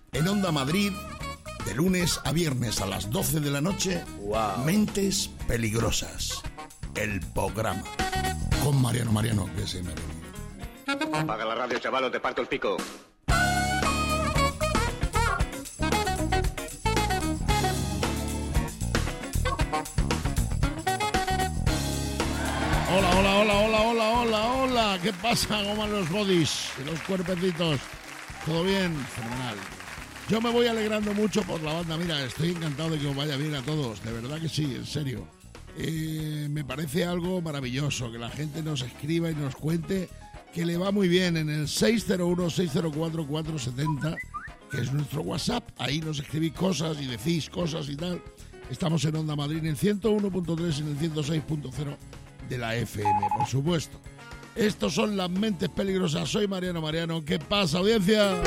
En Onda Madrid, de lunes a viernes a las 12 de la noche, Mentes Peligrosas, el programa. Con Mariano, que se me... Apaga la radio, chaval, o te parto el pico. Hola. ¿Qué pasa? ¿Cómo van los bodies y los cuerpecitos? ¿Todo bien? Fenomenal. Yo me voy alegrando mucho por la banda. Mira, estoy encantado de que os vaya bien a todos. De verdad que sí, en serio. Me parece algo maravilloso que la gente nos escriba y nos cuente que le va muy bien en el 601-604-470, que es nuestro WhatsApp. Ahí nos escribís cosas y decís cosas y tal. Estamos en Onda Madrid en el 101.3 y en el 106.0 de la FM, por supuesto. Estos son las Mentes Peligrosas. Soy Mariano. ¿Qué pasa, audiencia?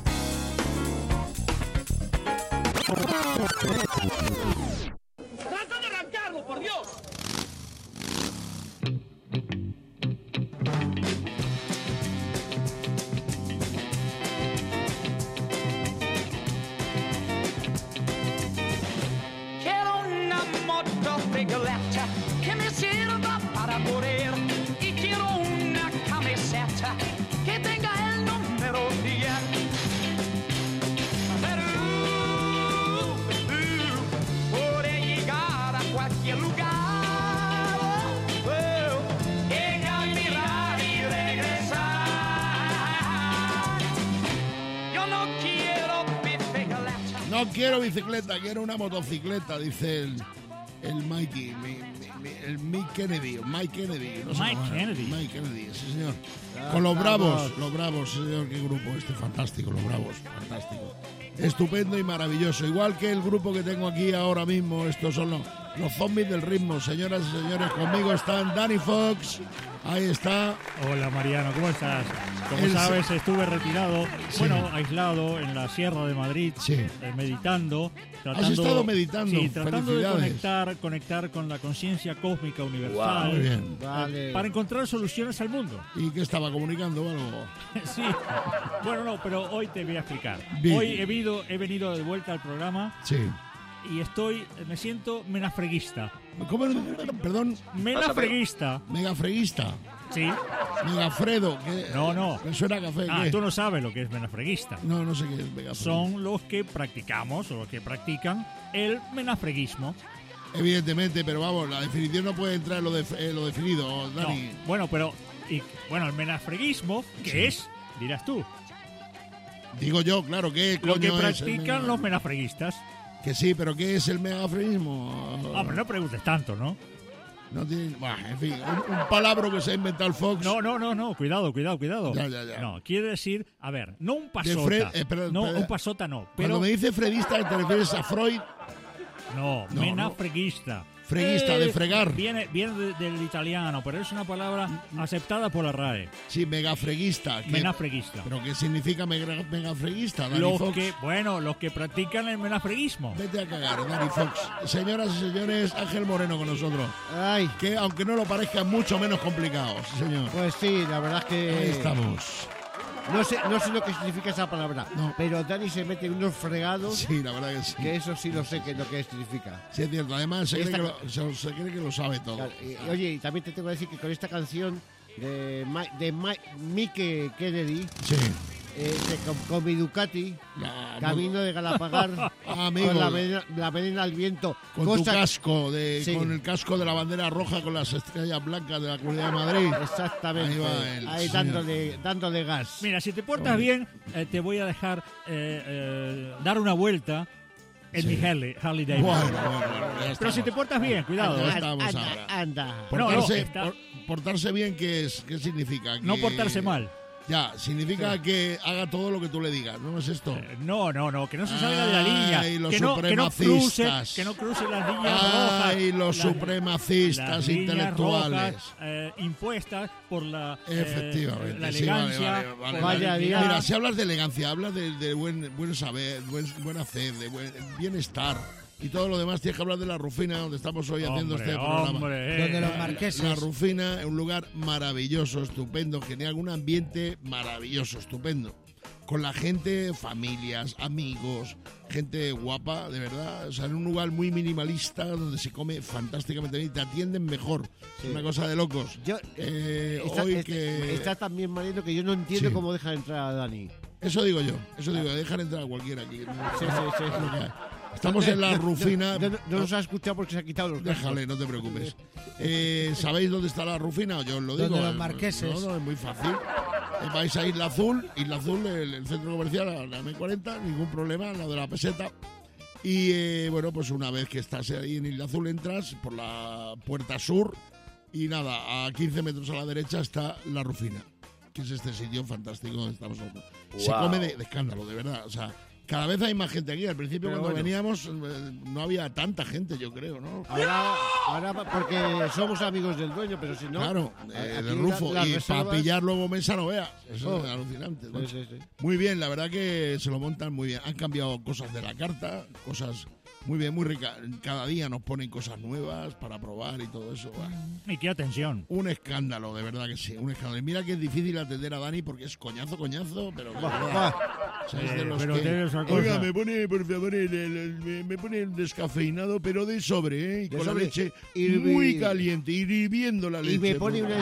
¡Trata de arrancarlo, por Dios! Quiero una motocicleta que me sirva para correr y quiero una camiseta que tenga el número 10. Puede llegar a cualquier lugar, llegar, mirar y regresar. Yo no quiero bicicleta. No quiero bicicleta, quiero una motocicleta, dice el Mikey, el Mike Kennedy, no sé Mike cómo era. Kennedy. Mike Kennedy, sí señor. Con los Bravos, sí, señor, qué grupo fantástico, los Bravos, fantástico. Estupendo y maravilloso, igual que el grupo que tengo aquí ahora mismo. Estos son los zombies del ritmo, señoras y señores. Conmigo están Danny Fox, ahí está. Hola Mariano, ¿cómo estás? Como sabes, estuve retirado, aislado en la Sierra de Madrid, meditando. ¿Has estado meditando? Sí, tratando de Felicidades. conectar con la conciencia cósmica universal. Muy bien. Vale. Para encontrar soluciones al mundo. ¿Y qué estaba comunicando o algo? Sí. Bueno, no, pero hoy te voy a explicar. Bien. Hoy he venido de vuelta al programa Sí. y me siento menafreguista. ¿Cómo? Perdón. Menafreguista. Megafreguista. Sí. Megafredo. ¿Qué? No. Me suena a café. Ah, ¿qué? tú no sabes lo que es menafreguista. No sé qué es megafredo. Son los que practicamos o los que practican el menafreguismo. Evidentemente, pero vamos, la definición no puede entrar en lo definido, Dani. No. Bueno, el menafreguismo, ¿qué es? Dirás tú. Digo yo, claro, ¿qué Lo que coño es el practican los menafreguistas. Que sí, pero ¿qué es el megafreguismo? Hombre, no preguntes tanto, ¿no? No tiene... en fin, un palabra que se ha inventado el Fox. No, cuidado. Ya. No, quiere decir, a ver, no un pasota. Un pasota no. Pero Cuando me dice fredista, ¿te refieres a Freud? No, menafreguista. Freguista, de fregar. Viene del italiano, pero es una palabra aceptada por la RAE. Sí, megafreguista. Menafreguista. ¿Pero qué significa megafreguista, Dani Fox? Los que practican el menafreguismo. Vete a cagar, Dani Fox. Señoras y señores, Ángel Moreno con nosotros. Ay, Que aunque no lo parezca, es mucho menos complicado, sí señor. pues sí, la verdad es que... Ahí estamos. No sé lo que significa esa palabra, No. pero Dani se mete en unos fregados, Sí, la verdad que sí. que eso sí lo sé que es lo que significa. Sí, es cierto. Además, se cree, Esta- se cree que lo sabe todo. Claro, oye, y también te tengo que decir que con esta canción de Mike Kennedy, Sí. con mi Ducati, La- camino de Galapagar, Amigo, con la melena al viento, con tu casco, Sí. con el casco de la bandera roja con las estrellas blancas de la Comunidad de Madrid. Exactamente, Ahí va él, ahí señor. dándole gas. Mira, si te portas bien, te voy a dejar dar una vuelta en mi Harley Davidson. Bueno, ya Pero si te portas bien, cuidado. Ya ¿eh? estamos ahora. Anda. Portarse, está- portarse bien, ¿qué significa? No Que- portarse mal. Ya, significa que haga todo lo que tú le digas, ¿no es esto? No, que no se salga de la línea. Ay, los que no supremacistas. cruce las líneas rojas. Ay, los supremacistas las líneas intelectuales. rojas, impuestas por la Efectivamente, la sí, elegancia. vale. por Vaya la día. dignidad. Mira, si hablas de elegancia, hablas de buen saber, buen hacer, de buen bienestar. Y todo lo demás tienes que hablar de La Rufina, donde estamos hoy haciendo este programa. Donde los marqueses. La Rufina es un lugar maravilloso, estupendo, genial, un ambiente maravilloso, estupendo. con la gente, familias, amigos, gente guapa, de verdad. O sea, en un lugar muy minimalista donde se come fantásticamente bien y te atienden mejor. Sí. Es una cosa de locos. Está también, Mariano, que yo no entiendo Sí. cómo dejan entrar a Dani. Eso digo yo, dejan entrar a cualquiera aquí. Sí. Es lo que hay. Estamos en la Rufina. No nos ha escuchado porque se ha quitado los cascos. Déjale, no te preocupes. ¿Sabéis dónde está la Rufina? Yo os lo digo. Donde los marqueses. No, es muy fácil. Vais a Isla Azul, el centro comercial, a la M40, ningún problema, al lado de la peseta. Y bueno, pues una vez que estás ahí en Isla Azul, entras por la puerta sur y nada, a 15 metros a la derecha está la Rufina, que es este sitio fantástico donde estamos nosotros. Se come de escándalo, de verdad. O sea, cada vez hay más gente aquí. Al principio, Pero cuando bueno. veníamos, no había tanta gente, yo creo, ¿no? Ahora porque somos amigos del dueño, pero si no... Claro, aquí de Rufo. las Y reservas- para pillar luego mesa no veas. Eso Oh. es alucinante. macho. Sí. Muy bien, la verdad que se lo montan muy bien. Han cambiado cosas de la carta, cosas muy bien, muy ricas. Cada día nos ponen cosas nuevas para probar y todo eso. Buah. Y qué atención. Un escándalo, de verdad que sí, un escándalo. Y mira que es difícil atender a Dani porque es coñazo, pero de verdad. O sea, es de los pero que, tienes una cosa. oiga, me pone, por favor, me pone el descafeinado, pero de sobre, ¿eh? Y De con la sobre. leche Hirvi- muy caliente, hirviendo la leche. Y me pone por una,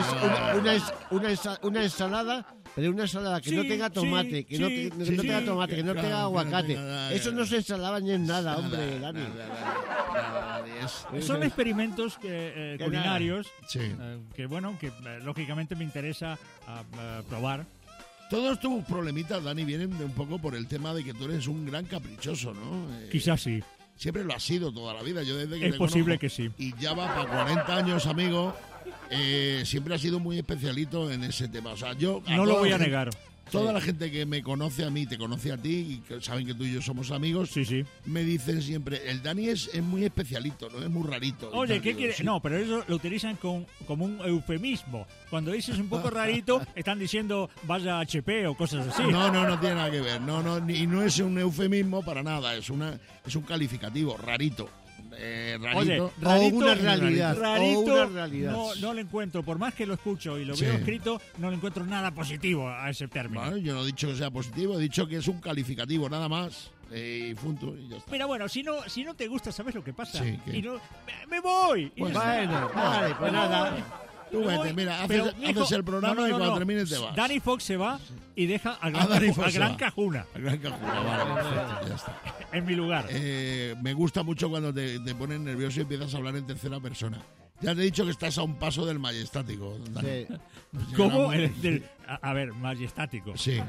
favor. una ensalada, pero una ensalada que no Sí, tenga tomate, sí, que no, sí, que sí, no tenga sí, tomate, que no claro, tenga que no aguacate. tenga nada, Eso no se ensalaba ni en nada, hombre, Dani. Nada, Son experimentos culinarios Sí. que, bueno, que lógicamente me interesa probar. Todos tus problemitas, Dani, vienen de un poco por el tema de que tú eres un gran caprichoso, ¿no? Quizás sí. Siempre lo has sido toda la vida. Yo desde que Es te posible conozco, que sí. Y ya va para 40 años, amigo. Siempre has sido muy especialito en ese tema. O sea, yo No lo toda voy la a gente- negar. Toda la gente que me conoce a mí, te conoce a ti y que saben que tú y yo somos amigos, Sí, sí. me dicen siempre, el Dani es muy especialito, ¿no? Es muy rarito. Y Oye, tal. ¿qué Digo, quieres? sí. No, pero eso lo utilizan como un eufemismo. Cuando dices un poco rarito, están diciendo vaya HP o cosas así. No tiene nada que ver. Y no es un eufemismo para nada. Es un calificativo, rarito. Rarito. Oye, O rarito, una realidad. rarito, O una realidad. No le encuentro, por más que lo escucho y lo Sí. veo escrito, no le encuentro nada positivo a ese término. Vale, yo no he dicho que sea positivo, he dicho que es un calificativo, nada más. Y punto, y ya está. Mira, bueno, si no te gusta, ¿sabes lo que pasa? Sí, ¿qué? Y no, me voy. Y Pues ya está. Bueno, vale, pues Me nada. voy. Tú Me vete, voy. mira, Pero, haces mijo, el programa y cuando termines te vas. Danny Fox se va y deja al Gran, Danny Fox al se Gran va. Cajuna El gran Cajuna, vale, perfecto, ya está. en mi lugar. Me gusta mucho cuando te pones nervioso y empiezas a hablar en tercera persona. Ya te he dicho que estás a un paso del majestático, Dani. Sí. ¿Cómo? Llegará A ver, majestático. Sí.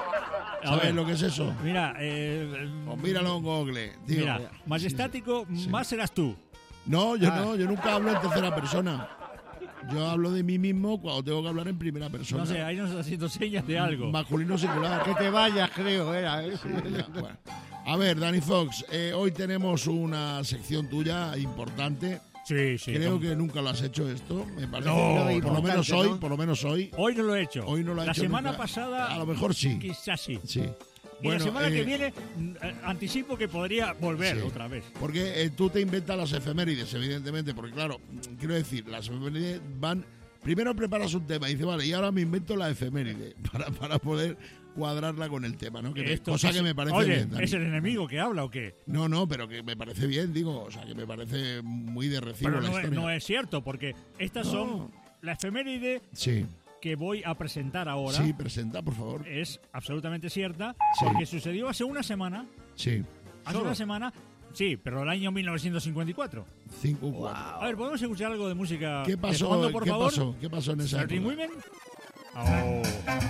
A ¿Sabes ver, lo que es eso? Mira, Pues míralo en Google. Tío. mira, majestático, más serás tú. No, yo nunca hablo en tercera persona. Yo hablo de mí mismo cuando tengo que hablar en primera persona. No sé, ahí nos está haciendo señas de algo. Masculino singular. Que te vayas, creo, era. ¿eh? Ya, bueno. A ver, Danny Fox, hoy tenemos una sección tuya importante. Sí, sí. Creo que nunca lo has hecho esto, me parece. No, por lo menos hoy. Hoy no lo he hecho. Hoy no lo ha La hecho semana nunca. pasada, A lo mejor sí. quizás sí. Sí. Y la semana que viene, anticipo que podría volver sí. otra vez. Porque tú te inventas las efemérides, evidentemente, porque claro, quiero decir, las efemérides van... Primero preparas un tema y dices, vale, y ahora me invento la efeméride para poder cuadrarla con el tema, ¿no? Cosa que me parece Oye, bien. Dani. ¿es el enemigo que habla o qué? No, pero que me parece bien, digo, o sea, que me parece muy de recibo Pero la no, historia. no es cierto, porque estas No. son... La efeméride Sí, que voy a presentar ahora sí, presenta, por favor. es absolutamente cierta, Sí. porque sucedió hace una semana. Sí, Hace una semana, sí, pero el año 1954. 5-4. A ver, ¿podemos escuchar algo de música ¿Qué de pasó? fondo, por ¿Qué favor? pasó? ¿Qué pasó en esa 13 época? Women. Oh.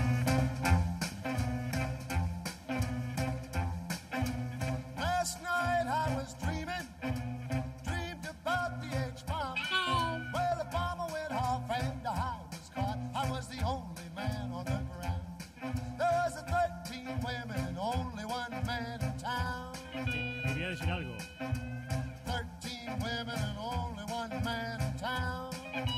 Last night I was dreamed about the H-bomb. Well, the bomber went off and I was caught. I was the only man on the ground. There was 13 women and only one man in town. Quería decir algo. 13 women and only one man in town.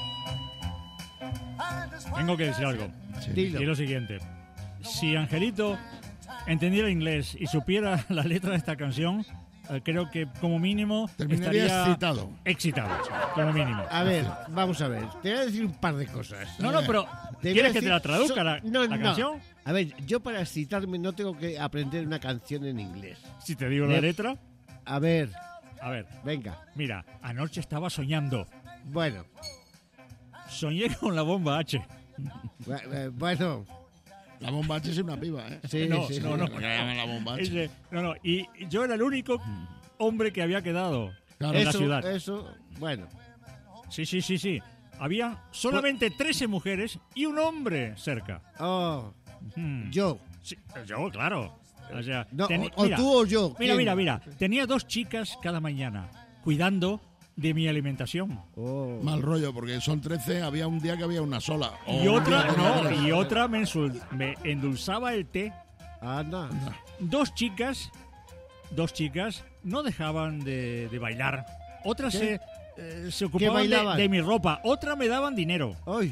And this Tengo que decir algo. Sí. Y es lo siguiente. Si Angelito entendiera inglés y supiera la letra de esta canción, creo que como mínimo Terminarías estaría excitado, como mínimo. A ver, vamos a ver. Te voy a decir un par de cosas. No, pero Te voy ¿quieres a que te decir- la traduzca la canción? A ver, yo para excitarme no tengo que aprender una canción en inglés. Si te digo la letra, A ver, venga. venga. Mira, anoche estaba soñando. Bueno, Soñé con la bomba H. bueno. La bomba H es una piba, ¿eh? Sí, No, sí, no, sí. no. La que llaman la bomba H. Y yo era el único hombre que había quedado Claro. en la ciudad. Eso, bueno. Sí. Había solamente 13 mujeres y un hombre cerca. Oh, Hmm. yo. Sí, yo, claro. O sea, No, teni- o mira, tú o yo. ¿quién? Mira. Tenía 2 chicas cada mañana cuidando de mi alimentación. Oh. Mal rollo, porque son 13, había un día que había una sola. Y O un día que había tres. otra me endulzaba el té. Anda. Dos chicas no dejaban de bailar. Otras ¿Qué? se ocupaban bailaban? de mi ropa. Otras me daban dinero. Ay.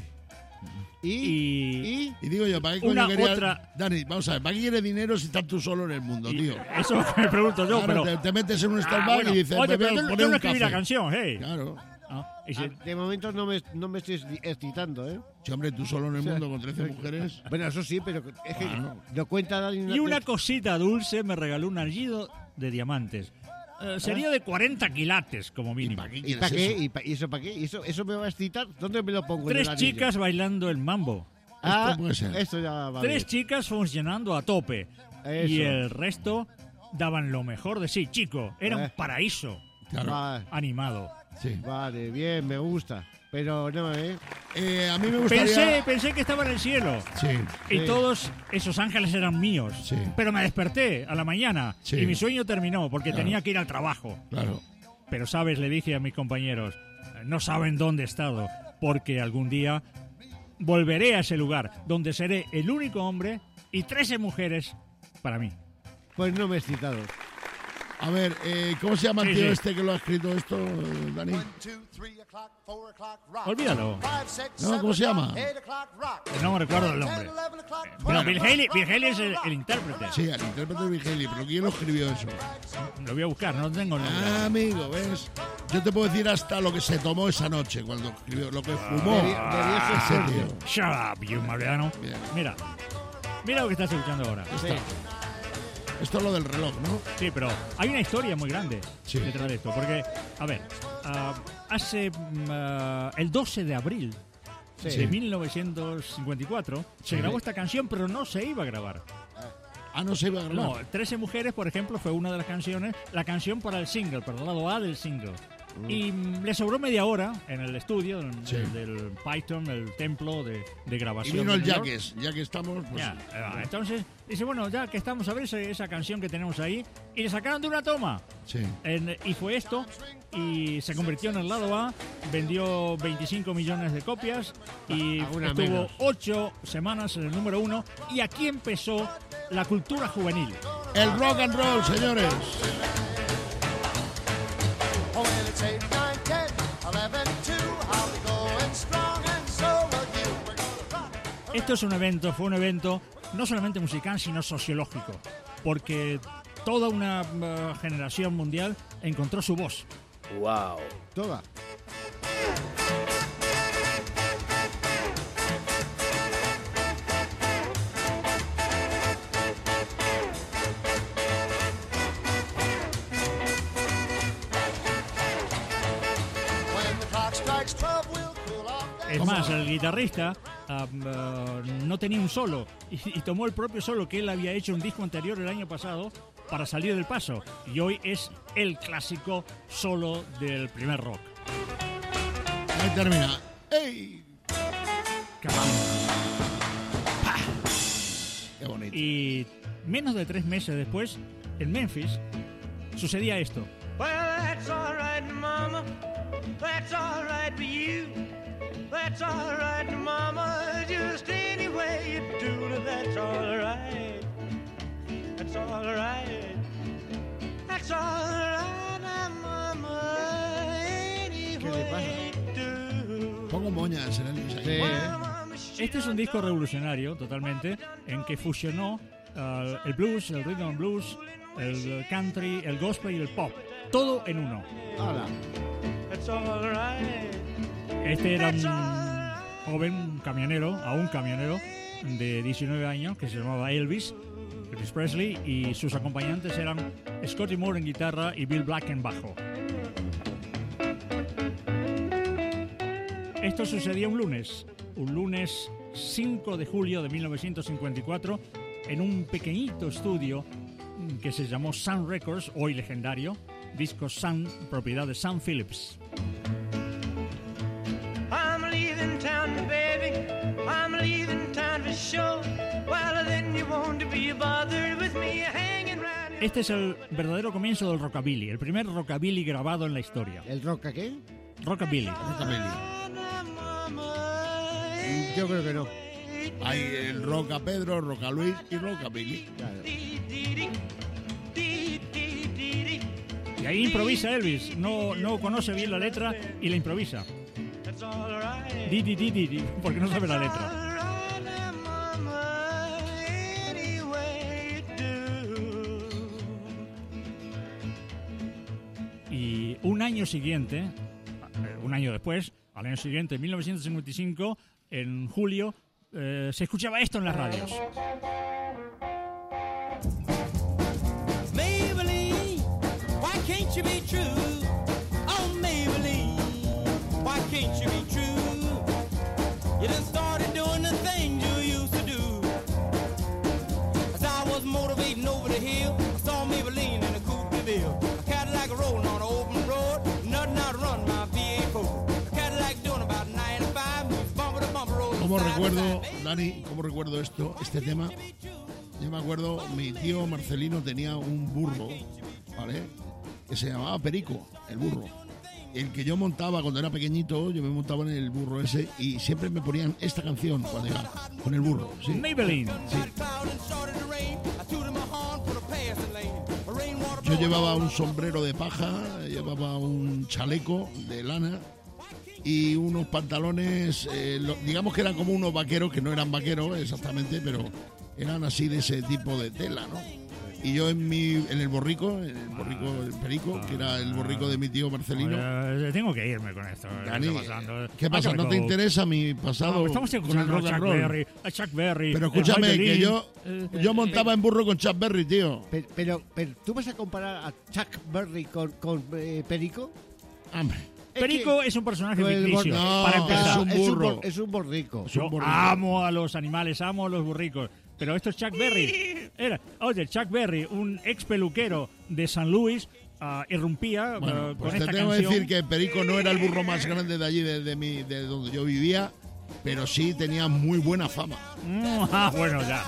Y Y digo yo, ¿para qué Una coño querías... otra- Dani, vamos a ver, ¿para qué quieres dinero si estás tú solo en el mundo, tío? eso me pregunto yo, Claro, pero... te metes en un Starbucks bueno, y dices, oye, me pero voy a yo poner no un escribí la café. canción, hey. Claro. Y si- De momento no me estoy excitando, ¿eh? Sí, hombre, tú solo en el O sea, mundo con 13 mujeres. Bueno, eso sí, pero es que Claro. no cuenta Dani. Y una cosita dulce me regaló un anillo de diamantes. Sería de 40 quilates, como ¿Y mínimo. para qué ¿Y quieres para qué? eso? ¿Y eso para qué? ¿Eso me va a excitar? ¿Dónde me lo pongo? en 3 el anillo? chicas bailando el mambo. Ah, Esto puede ser. eso ya va 3 bien. chicas funcionando a tope. Eso. Y el resto daban lo mejor de sí. Chico, era un Eh. paraíso Claro, animado. sí. Vale, bien, me gusta. Pero no, ¿eh? A mí me gustaría... Pensé que estaba en el cielo. Sí, Y Sí. todos esos ángeles eran míos. Sí. Pero me desperté a la mañana Sí. y mi sueño terminó porque Claro. tenía que ir al trabajo. claro. Pero, ¿sabes? Le dije a mis compañeros, no saben dónde he estado, porque algún día volveré a ese lugar donde seré el único hombre y 13 mujeres para mí. Pues no me he excitado. A ver, ¿cómo se llama el Sí, tío sí. este que lo ha escrito esto, Dani? 1, 2, 3 o'clock, 4 o'clock, rock. Olvídalo. 5, 6, No, 7 ¿cómo se llama? 8 o'clock, rock. No me recuerdo el 10, nombre. 11 o'clock, Pero 12 Bill Haley es el intérprete. Sí, el intérprete de Bill Haley, pero ¿quién lo escribió eso? Lo voy a buscar, no tengo el nombre. Ah, amigo, ¿ves? Yo te puedo decir hasta lo que se tomó esa noche cuando escribió, lo que fumó. Debía ser Ese Sergio. tío. Shut up, you Mariano. Bien. Mira lo que estás escuchando ahora. Sí. Esto es lo del reloj, ¿no? Sí, pero hay una historia muy grande Sí. detrás de esto. Porque, a ver, hace el 12 de abril Sí. de 1954 se Sí. grabó esta canción, pero no se iba a grabar. Ah, no se iba a grabar. No, 13 mujeres, por ejemplo, fue una de las canciones, la canción para el single, para el lado A del single. Y le sobró media hora en el estudio Sí. del Python, el templo de Y grabación. vino de el New York. Jaques, ya que estamos, pues... Ya, entonces dice, bueno, ya que estamos a ver esa canción que tenemos ahí, y le sacaron de una toma. Sí. Y fue esto, y se convirtió en el lado A, vendió 25 millones de copias y Alguna estuvo menos. 8 semanas en el número 1, y aquí empezó la cultura juvenil. El rock and roll, señores. Oh, well, it's 8, 9, 10, 11, 2. I'll be going strong and so will you. We're gonna rock. Esto fue un evento no solamente musical, sino sociológico, porque toda una generación mundial encontró su voz. Toda. When the clock strikes 12, we'll cool off. Es más, el guitarrista no tenía un solo y tomó el propio solo que él había hecho un disco anterior el año pasado para salir del paso. Y hoy es el clásico solo del primer rock. Ahí termina. ¡Ey! Qué bonito. Y menos de 3 meses después, en Memphis, sucedía esto. Well, that's all right, Mama. That's all right for you. That's all right, Mama. Just any way you do it, that's all right. That's all right. That's all right, Mama. Any ¿Qué le pasa? way you do. Pongo moñas en el Sí. Este es un disco revolucionario totalmente, en que fusionó el blues, el rhythm and blues, el country, el gospel y el pop. Todo en uno. Hola. That's all right. Este era un joven camionero, aún camionero, de 19 años, que se llamaba Elvis Presley, y sus acompañantes eran Scotty Moore en guitarra y Bill Black en bajo. Esto sucedía un lunes 5 de julio de 1954, en un pequeñito estudio que se llamó Sun Records, hoy legendario, disco Sun, propiedad de Sam Phillips. I'm leaving town, baby. I'm leaving town for sure. Well, then you won't be bothered with me hanging around here. Este es el verdadero comienzo del rockabilly, el primer rockabilly grabado en la historia. ¿El roca qué? Rockabilly. Yo creo que no. Hay el Roca Pedro, Roca Luis y Roca Billy. Claro. Y ahí improvisa Elvis, no conoce bien la letra y la improvisa. That's all right. Di, di, di, di, di, porque no sabe la letra. All right, mama, any way you do. Y un año después, al año siguiente, en 1955, en julio, se escuchaba esto en las radios. Maybelline, why can't you be true? Oh, Maybelline, why can't you be true? You done started doing the things you used to do. As I was motivating over the hill, I saw Maybelline in a coupe de ville. A Cadillac rolling on an open road, nothing out to run my V8 A Cadillac doing about 95, bumper to bumper road. ¿Cómo recuerdo, Dani, cómo recuerdo este tema? Yo me acuerdo, mi tío Marcelino tenía un burro, ¿vale? Que se llamaba Perico, el burro. El que yo montaba cuando era pequeñito, yo me montaba en el burro ese y siempre me ponían esta canción cuando iba con el burro. ¿Sí? Maybelline. Yo llevaba un sombrero de paja, llevaba un chaleco de lana y unos pantalones, digamos que eran como unos vaqueros, que no eran vaqueros exactamente, pero eran así de ese tipo de tela, ¿no? Y yo en el borrico, el Perico, que era el borrico de mi tío Marcelino. Tengo que irme con esto. Dani, ¿Qué está pasando? ¿qué pasa? ¿No te interesa mi pasado Estamos con el escuchando rock and roll? a Chuck Berry. Pero escúchame, que yo montaba en burro con Chuck Berry, tío. Pero, ¿tú vas a comparar a Chuck Berry con Perico? Hombre, Perico es un personaje No, el ficticio, no, para empezar. es un burro. Es un borrico. Yo amo a los animales, amo a los burricos. Pero esto es Chuck Berry. Chuck Berry, un ex peluquero de San Luis, irrumpía bueno, con pues te esta tengo que canción. decir que Perico no era el burro más grande de allí, de donde yo vivía, pero sí tenía muy buena fama. Bueno, ya.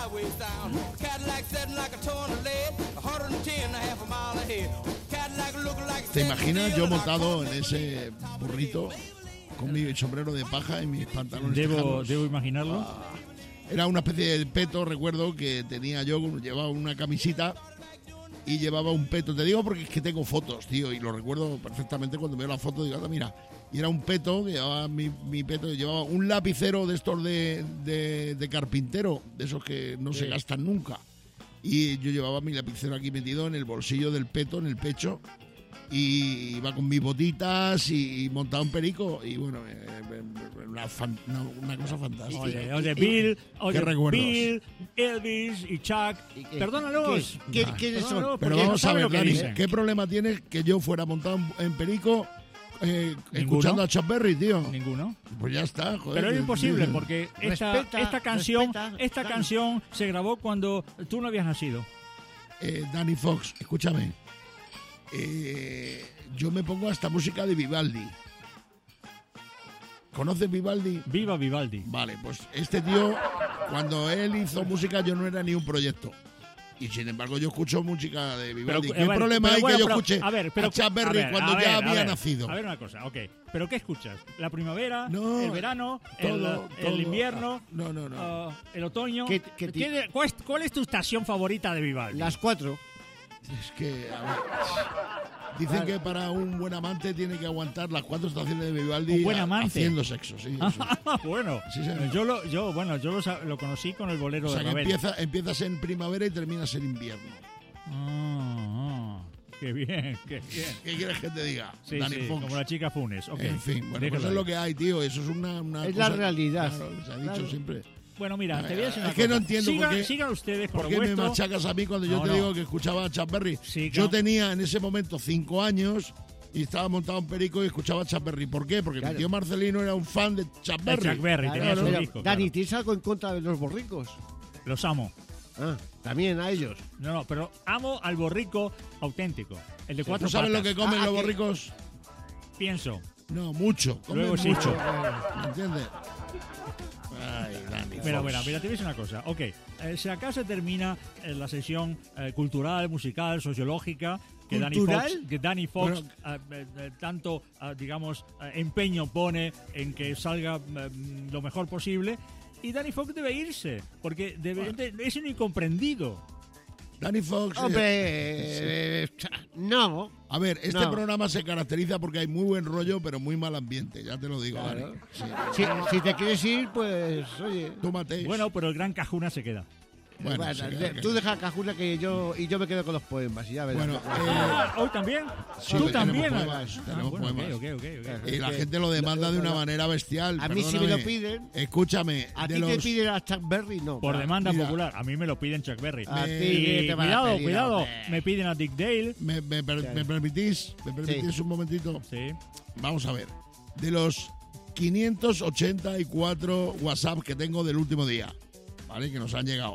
¿Te imaginas yo montado en ese burrito con mi sombrero de paja y mis pantalones tejanos? ¿Debo imaginarlo? Era una especie de peto, recuerdo, que tenía yo, llevaba una camisita y llevaba un peto. Te digo porque es que tengo fotos, tío, y lo recuerdo perfectamente cuando veo la foto. Digo, mira, y era un peto, que llevaba mi peto, llevaba un lapicero de estos de carpintero, de esos que no se gastan nunca. Y yo llevaba mi lapicero aquí metido en el bolsillo del peto, en el pecho, y iba con mis botitas y montaba un perico, y bueno, una cosa fantástica. Oye, Bill, recuerdos? Elvis y Chuck. Perdónalos. ¿Quiénes son? Pero porque vamos no a saben ver, lo que Dani, dicen. ¿qué problema tienes que yo fuera montado en perico escuchando a Chuck Berry, tío? Ninguno. Pues ya está, joder. Pero es imposible porque esta canción respeta, Dani. canción se grabó cuando tú no habías nacido. Danny Fox, escúchame. Yo me pongo hasta música de Vivaldi. ¿Conoces Vivaldi? Viva Vivaldi. Vale, pues este tío, cuando él hizo música, yo no era ni un proyecto. Y sin embargo, yo escucho música de Vivaldi. ¿Qué problema hay que yo escuche a Chuck Berry cuando ya había nacido? A ver una cosa, ok. ¿Pero qué escuchas? ¿La primavera? No, ¿El verano? todo. ¿El invierno? No. ¿El otoño? ¿Qué ¿Cuál es tu estación favorita de Vivaldi? Las 4. Es que, a ver, dicen que para un buen amante tiene que aguantar las 4 estaciones de Vivaldi ¿Un buen amante? haciendo sexo, sí. Eso. Bueno, Sí, señor. yo lo conocí con el bolero O sea, de que Ravel. empiezas en primavera y terminas en invierno. Qué bien, qué bien. ¿Qué quieres que te diga? Sí, Danny sí, Fox. como la chica Funes. Ok. En fin, bueno, pues Déjalo eso es ahí. lo que hay, tío. Eso es una Es cosa la realidad. Claro, se ha dicho Claro. siempre. Bueno, mira, te voy a decir una Es que cosa. no entiendo por qué- Sigan ustedes con ¿Por lo qué me vuestro. machacas a mí cuando yo No, te no. digo que escuchaba a Chuck Berry? Sí, Yo no. tenía en ese momento 5 años y estaba montado en perico y escuchaba a Chuck Berry. ¿Por qué? Porque Claro. mi tío Marcelino era un fan de Chuck De Berry. Chuck Berry, Claro, tenía su pero, disco. Dani, claro. ¿tienes algo en contra de los borricos? Los amo. Ah, también a ellos. No, pero amo al borrico auténtico. El de cuatro ¿Tú sabes lo patas. que comen Ah, los que- borricos? Pienso. No, mucho. Comen Luego sí. mucho. ¿Me entiendes? Ay, Danny Mira, Fox. mira, te voy a decir una cosa. Ok, si acá se termina la sesión cultural, musical, sociológica, que ¿Cultural? Danny Fox Bueno. tanto, digamos, empeño pone en que salga lo mejor posible, y Danny Fox debe irse, porque es un incomprendido. Danny Fox. Hombre, no. A ver, este No. programa se caracteriza porque hay muy buen rollo, pero muy mal ambiente. Ya te lo digo, Claro. Dani. Sí. Si te quieres ir, pues, oye. Tú matéis. Bueno, pero el gran Cajuna se queda. Bueno, Bueno, sí, claro tú que- deja a Cajuna que yo me quedo con los poemas y ya verás. Bueno, ¿Hoy también? sí, ¿Tú tenemos también? poemas, tenemos bueno, poemas. ok, ok. Y la gente lo demanda de una manera bestial. A mí si me lo perdóname. piden. Escúchame. ¿A de ti te los- piden a Chuck Berry? No. Por claro. demanda Mira. popular. A mí me lo piden Chuck Berry. A ti Y te van a pedir, cuidado, hombre. me piden a Dick Dale. ¿Me permitís? ¿Me permitís un momentito? Sí. Vamos a ver. De los 584 WhatsApp que tengo del último día, ¿vale? Que nos han llegado.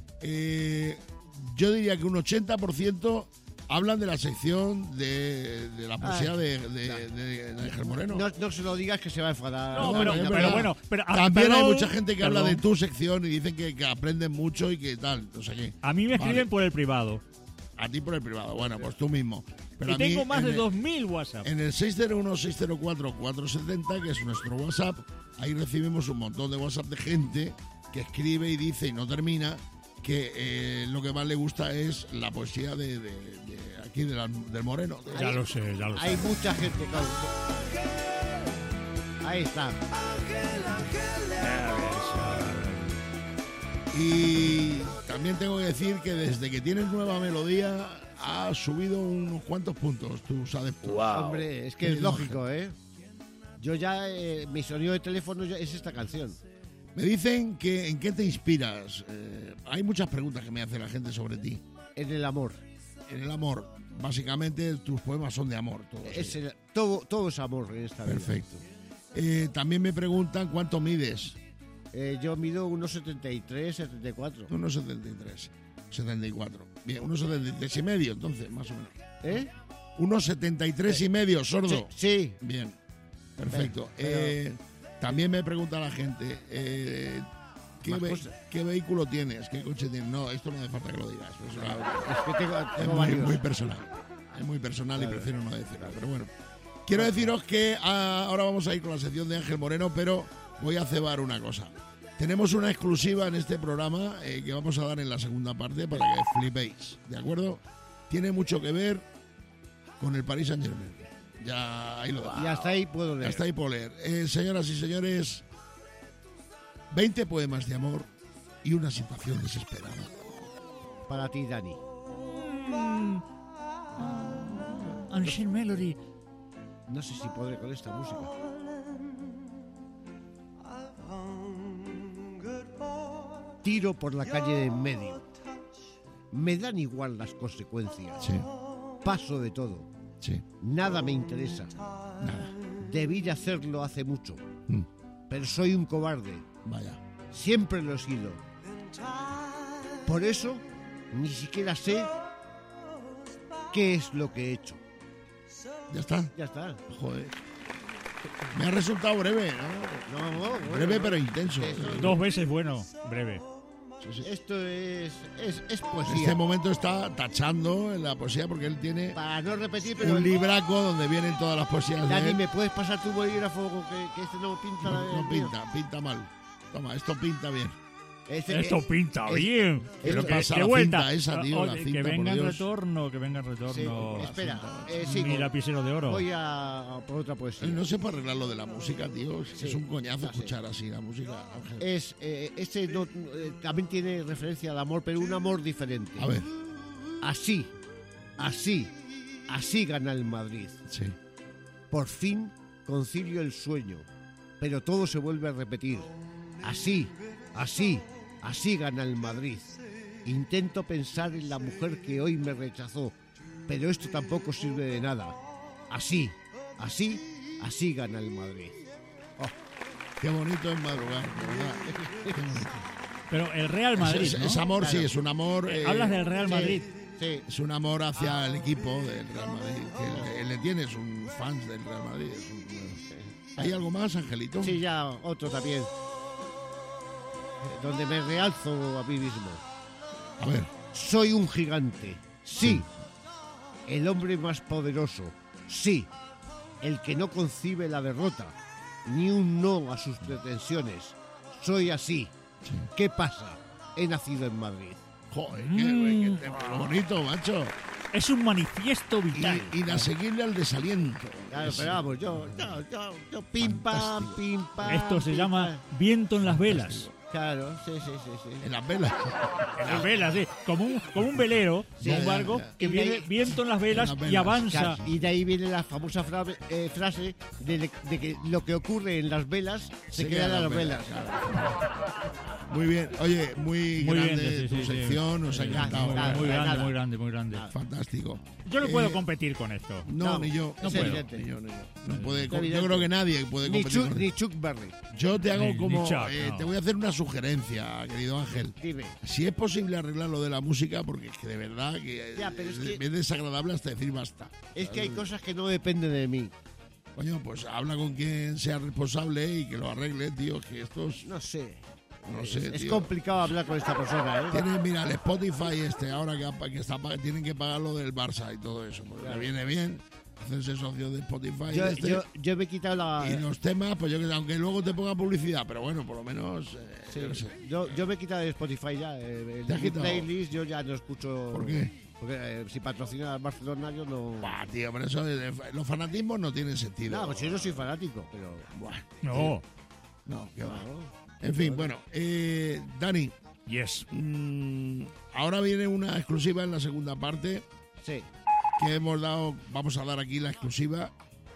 Yo diría que un 80% hablan de la sección de la poesía de Ángel Moreno. No se lo digas que se va a enfadar. No, No, pero, es pero verdad. bueno. También hay perdón, mucha gente que habla de perdón. tu sección y dicen que aprenden mucho y que tal, no sé qué. A mí me escriben Vale. por el privado. A ti por el privado, bueno, pues tú mismo. Pero Y a mí, tengo más en de el- 2000 WhatsApp. En el 601-604-470, que es nuestro WhatsApp, ahí recibimos un montón de WhatsApp de gente que escribe y dice y no termina que lo que más le gusta es la poesía de aquí del Moreno. Ya lo sé, ya lo sé. Hay mucha gente, claro. Ahí está. Y también tengo que decir que desde que tienes nueva melodía ha subido unos cuantos puntos tus adeptos. Hombre, es que Qué es lógico, ¿eh? Yo ya, mi sonido de teléfono es esta canción. Me dicen que en qué te inspiras. Hay muchas preguntas que me hace la gente sobre ti. En el amor. En el amor, básicamente tus poemas son de amor. Todos ellos. Todo es amor en esta vida. Perfecto. También me preguntan cuánto mides. Yo mido unos 73, 74. Unos 73, 74. Bien, unos 73 y medio, entonces, más o menos. ¿Eh? Unos 73 y medio, sordo. Sí. Bien, perfecto. Pero- También me pregunta la gente, Más cosas. ¿qué vehículo tienes? ¿Qué coche tienes? No, esto no hace falta que lo digas. Es, Es que tengo es muy, varios. muy personal. Es muy personal y prefiero no decirlo. Pero bueno, quiero deciros que ahora vamos a ir con la sección de Ángel Moreno, pero voy a cebar una cosa. Tenemos una exclusiva en este programa que vamos a dar en la segunda parte para que flipéis, ¿de acuerdo? Tiene mucho que ver con el Paris Saint-Germain. Ya ahí lo dejo. Y hasta ahí puedo leer. Hasta ahí puedo leer. Señoras y señores, 20 poemas de amor y una situación desesperada. Para ti, Dani. Angel Melody. No sé si podré con esta música. Tiro por la calle de en medio. Me dan igual las consecuencias. Sí, Paso de todo. sí, Nada me interesa. nada. Debí de hacerlo hace mucho. Mm, Pero soy un cobarde. vaya. Siempre lo he sido. Por eso, ni siquiera sé qué es lo que he hecho. ¿Ya está? Ya está. Joder. Me ha resultado breve, ¿no? No, Breve pero intenso. 2 veces bueno, breve. Esto es poesía. En este momento está tachando en la poesía porque él tiene Para no repetir, pero un libraco donde vienen todas las poesías de Dani, él. ¿me puedes pasar tu bolígrafo que este no pinta? No pinta mal. Toma, esto pinta bien. Esto pinta es- bien. Pero Que- pasa que la vuelta. cinta esa, tío, la Oye, cinta, que por venga en Dios. retorno, que venga en retorno. Sí, espera, Mi lapicero de oro. voy a por otra poesía. No se puede arreglar lo de la música, tío. Es Sí, un coñazo ya sé. escuchar así la música, Ángel. Este también tiene referencia al amor, pero un amor diferente. A ver, Así, Así gana el Madrid. Sí. Por fin concilio el sueño, pero todo se vuelve a repetir. Así gana el Madrid. Intento pensar en la mujer que hoy me rechazó, pero esto tampoco sirve de nada. Así gana el Madrid. Qué bonito es madrugar, de verdad. Qué bonito. Pero el Real Madrid, ¿no? Es amor, Claro. sí, es un amor. Hablas del Real Madrid. Sí. Es un amor hacia el equipo del Real Madrid. Que le tienes un fans del Real Madrid. ¿Hay algo más, Angelito? Sí, ya otro también. Donde me realzo a mí mismo. A ver. Soy un gigante. Sí. El hombre más poderoso. Sí. El que no concibe la derrota. Ni un no a sus pretensiones. Soy así. ¿Qué pasa? He nacido en Madrid. Joder, qué bonito, macho. Es un manifiesto vital. Inasequible al desaliento. Claro, pero vamos, yo pim pam, Fantástico. pim pam. Esto se pim, llama pam. viento en las velas. Claro, sí. En las velas. En las velas, sí. Como un velero, Sí, un barco ya. que Y de viene ahí- viento en las velas En las y velas. avanza. Claro, y de ahí viene la famosa frase de que lo que ocurre en las velas se queda en las velas. Muy bien. Oye, muy Muy bien, grande sí, tu sí, sí. sección. Nos ha Sí, encantado. claro. Muy grande, nada. muy grande, muy grande. Fantástico. Yo no puedo Eh, competir con esto. No, No, ni yo. no Ni puedo. yo, ni yo. No puede, Es yo evidente. creo que nadie puede Ni competir. Chuck, con ni esto. Chuck Berry. Yo te hago Ni como. Chuck, no. Te voy a hacer una sugerencia, querido Ángel. Dime. Si es posible arreglar lo de la música, porque es que de verdad que Ya, pero es que- es desagradable hasta decir basta. Es que hay cosas que no dependen de mí. Coño, pues habla con quien sea responsable y que lo arregle, tío. Que estos. No sé. No sé, Es tío. complicado hablar con esta persona, ¿eh? Tienen, mira, el Spotify ahora tienen que pagar lo del Barça y todo eso. Pues le viene bien hacerse socio de Spotify. Yo me he quitado la... Y los temas, pues yo que sé, aunque luego te ponga publicidad, pero bueno, por lo menos. Sí, yo no sé. yo me he quitado de Spotify ya. ¿Te has Mi quitado? playlist yo ya no escucho... ¿Por qué? Porque si patrocina al Barcelona yo no... Buah, tío, pero eso, los fanatismos no tienen sentido. No, pues yo no soy fanático, pero... Buah, No. no, qué va. Claro. En fin, bueno, Dani, Yes. ahora viene una exclusiva en la segunda parte Sí. que vamos a dar aquí la exclusiva.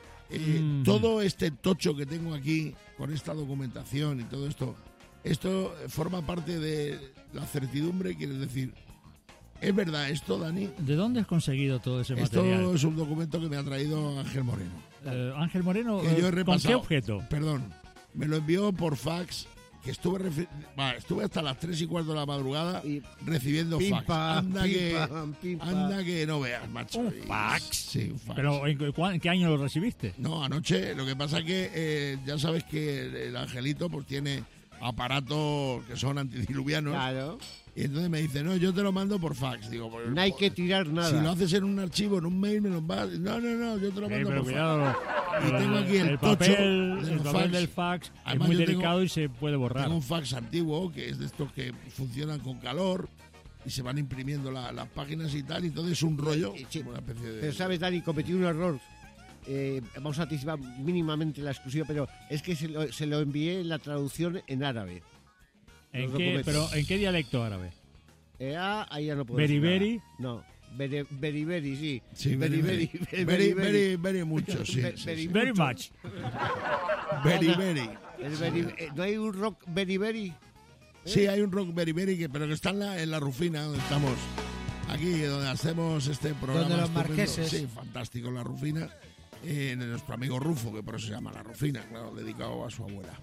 Todo este tocho que tengo aquí con esta documentación y todo esto forma parte de la certidumbre, quiere decir, ¿es verdad esto, Dani? ¿De dónde has conseguido todo ese Esto material? es un documento que me ha traído Ángel Moreno. Ángel Moreno, Que yo he ¿con repasado. qué objeto? Perdón, me lo envió por fax, que estuve hasta las 3:15 de la madrugada Y recibiendo pim, fax. pam, Anda, pim, que, pam, pim, pam. anda que no veas, macho. ¿Un Y- fax? Sí, un fax. ¿Pero en qué año lo recibiste? No, anoche, lo que pasa es que ya sabes que el Angelito pues tiene aparatos que son antidiluvianos. Claro. Y entonces me dice, no, yo te lo mando por fax. Digo, pues, No hay que tirar si nada. lo haces en un archivo, en un mail, me lo vas. No, yo te lo mando pero por fax. cuidado. Y tengo aquí el tocho papel, de el los papel fax. del fax es Además, muy yo tengo- delicado y se puede borrar. Tengo un fax antiguo, que es de estos que funcionan con calor y se van imprimiendo las páginas y tal, y entonces es un rollo, Sí. como una especie de... Pero sabes, Dani, cometí un error. Vamos a anticipar mínimamente la exclusiva, pero es que se lo envié en la traducción en árabe. ¿En los qué, documentos. pero ¿en qué dialecto árabe? Ahí ya no puedo Beri decir nada. beri. No, beri, sí. Sí, Beri, very, beri, very, beri, very, very mucho, sí. Be- sí, very sí. Very much. Very, very. ¿No hay un rock beri? Sí, hay un rock very, very, pero que está en la Rufina, donde estamos aquí, donde hacemos este programa. Donde los estupendo. marqueses. Sí, fantástico, la Rufina. De nuestro amigo Rufo, que por eso se llama la Rufina, claro, dedicado a su abuela.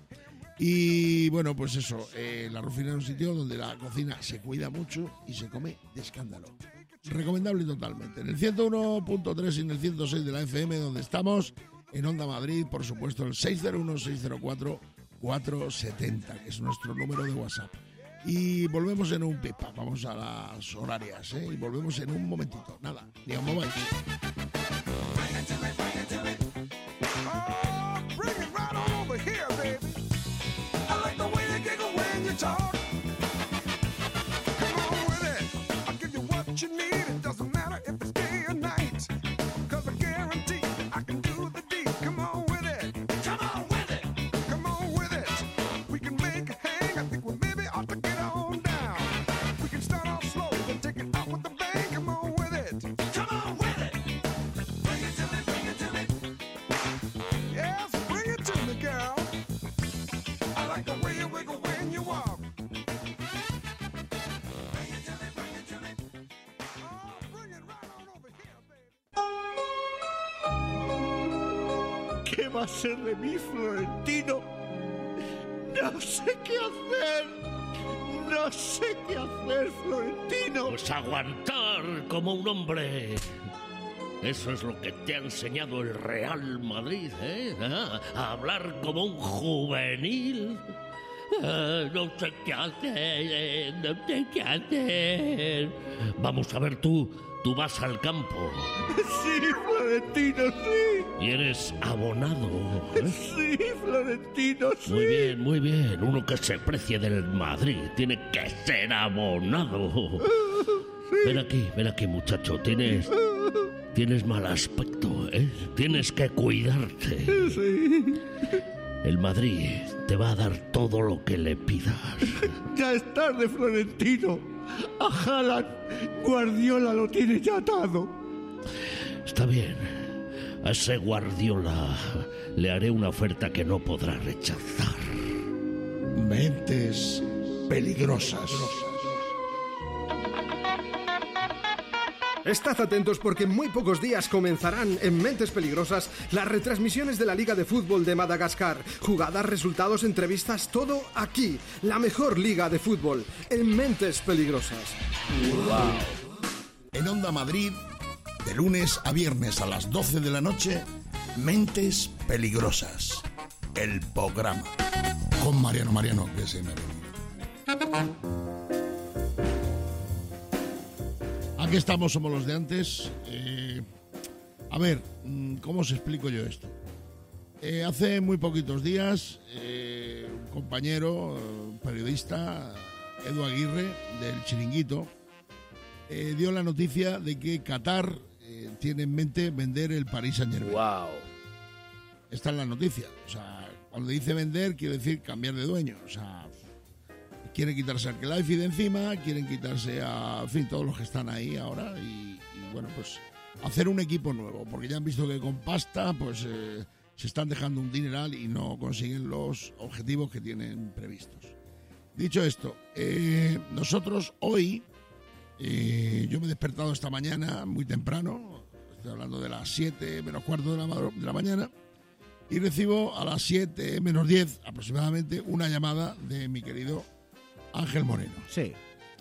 Y bueno, pues eso, la Rufina es un sitio donde la cocina se cuida mucho y se come de escándalo. Recomendable totalmente. En el 101.3 y en el 106 de la FM, donde estamos, en Onda Madrid, por supuesto, el 601-604-470, que es nuestro número de WhatsApp. Y volvemos en un pipa, vamos a las horarias, y volvemos en un momentito. Nada, ni os mováis. Oh, bring it right on over here, baby. I like the way you giggle when you talk. Come on with it. I'll give you what you need. It doesn't matter if it's day or night. 'Cause I guarantee I can do the deed. Come on with it. Come on with it. Come on with it. We can make a hang. I think we maybe ought to get on down. We can start off slow, then take it out with a bang. Come on with it. Come on with it. ¿Qué va a ser de mí, Florentino? No sé qué hacer. No sé qué hacer, Florentino. Pues aguantar como un hombre. Eso es lo que te ha enseñado el Real Madrid, ¿eh? A hablar como un juvenil. No sé qué hacer, no sé qué hacer. Vamos a ver tú vas al campo. Sí, Florentino, sí. Y eres abonado. Sí, Florentino, sí. Muy bien. Uno que se precie del Madrid tiene que ser abonado. Ven aquí, muchacho. Tienes mal aspecto, ¿eh? Tienes que cuidarte. Sí. El Madrid te va a dar todo lo que le pidas. Ya es tarde, Florentino. A Haaland, Guardiola lo tiene ya atado. Está bien. A ese Guardiola le haré una oferta que no podrá rechazar. Mentes peligrosas. Estad atentos porque en muy pocos días comenzarán en Mentes Peligrosas las retransmisiones de la Liga de Fútbol de Madagascar. Jugadas, resultados, entrevistas, todo aquí. La mejor liga de fútbol en Mentes Peligrosas. Wow. En Onda Madrid, de lunes a viernes a las 12 de la noche, Mentes Peligrosas. El programa. Con Mariano, que se me Aquí estamos, somos los de antes. A ver, ¿cómo os explico yo esto? Hace muy poquitos días, un compañero, periodista, Edu Aguirre, del Chiringuito, dio la noticia de que Qatar tiene en mente vender el Paris Saint-Germain. ¡Wow! Esta es la noticia. O sea, cuando dice vender, quiere decir cambiar de dueño. O sea, quieren quitarse a Kelaifi de encima, quieren quitarse a, en fin, todos los que están ahí ahora y bueno, pues hacer un equipo nuevo, porque ya han visto que con pasta pues se están dejando un dineral y no consiguen los objetivos que tienen previstos. Dicho esto, nosotros hoy, yo me he despertado esta mañana muy temprano, estoy hablando de las 7 menos cuarto de la mañana, y recibo a las 7 menos 10 aproximadamente una llamada de mi querido Ángel Moreno. Sí.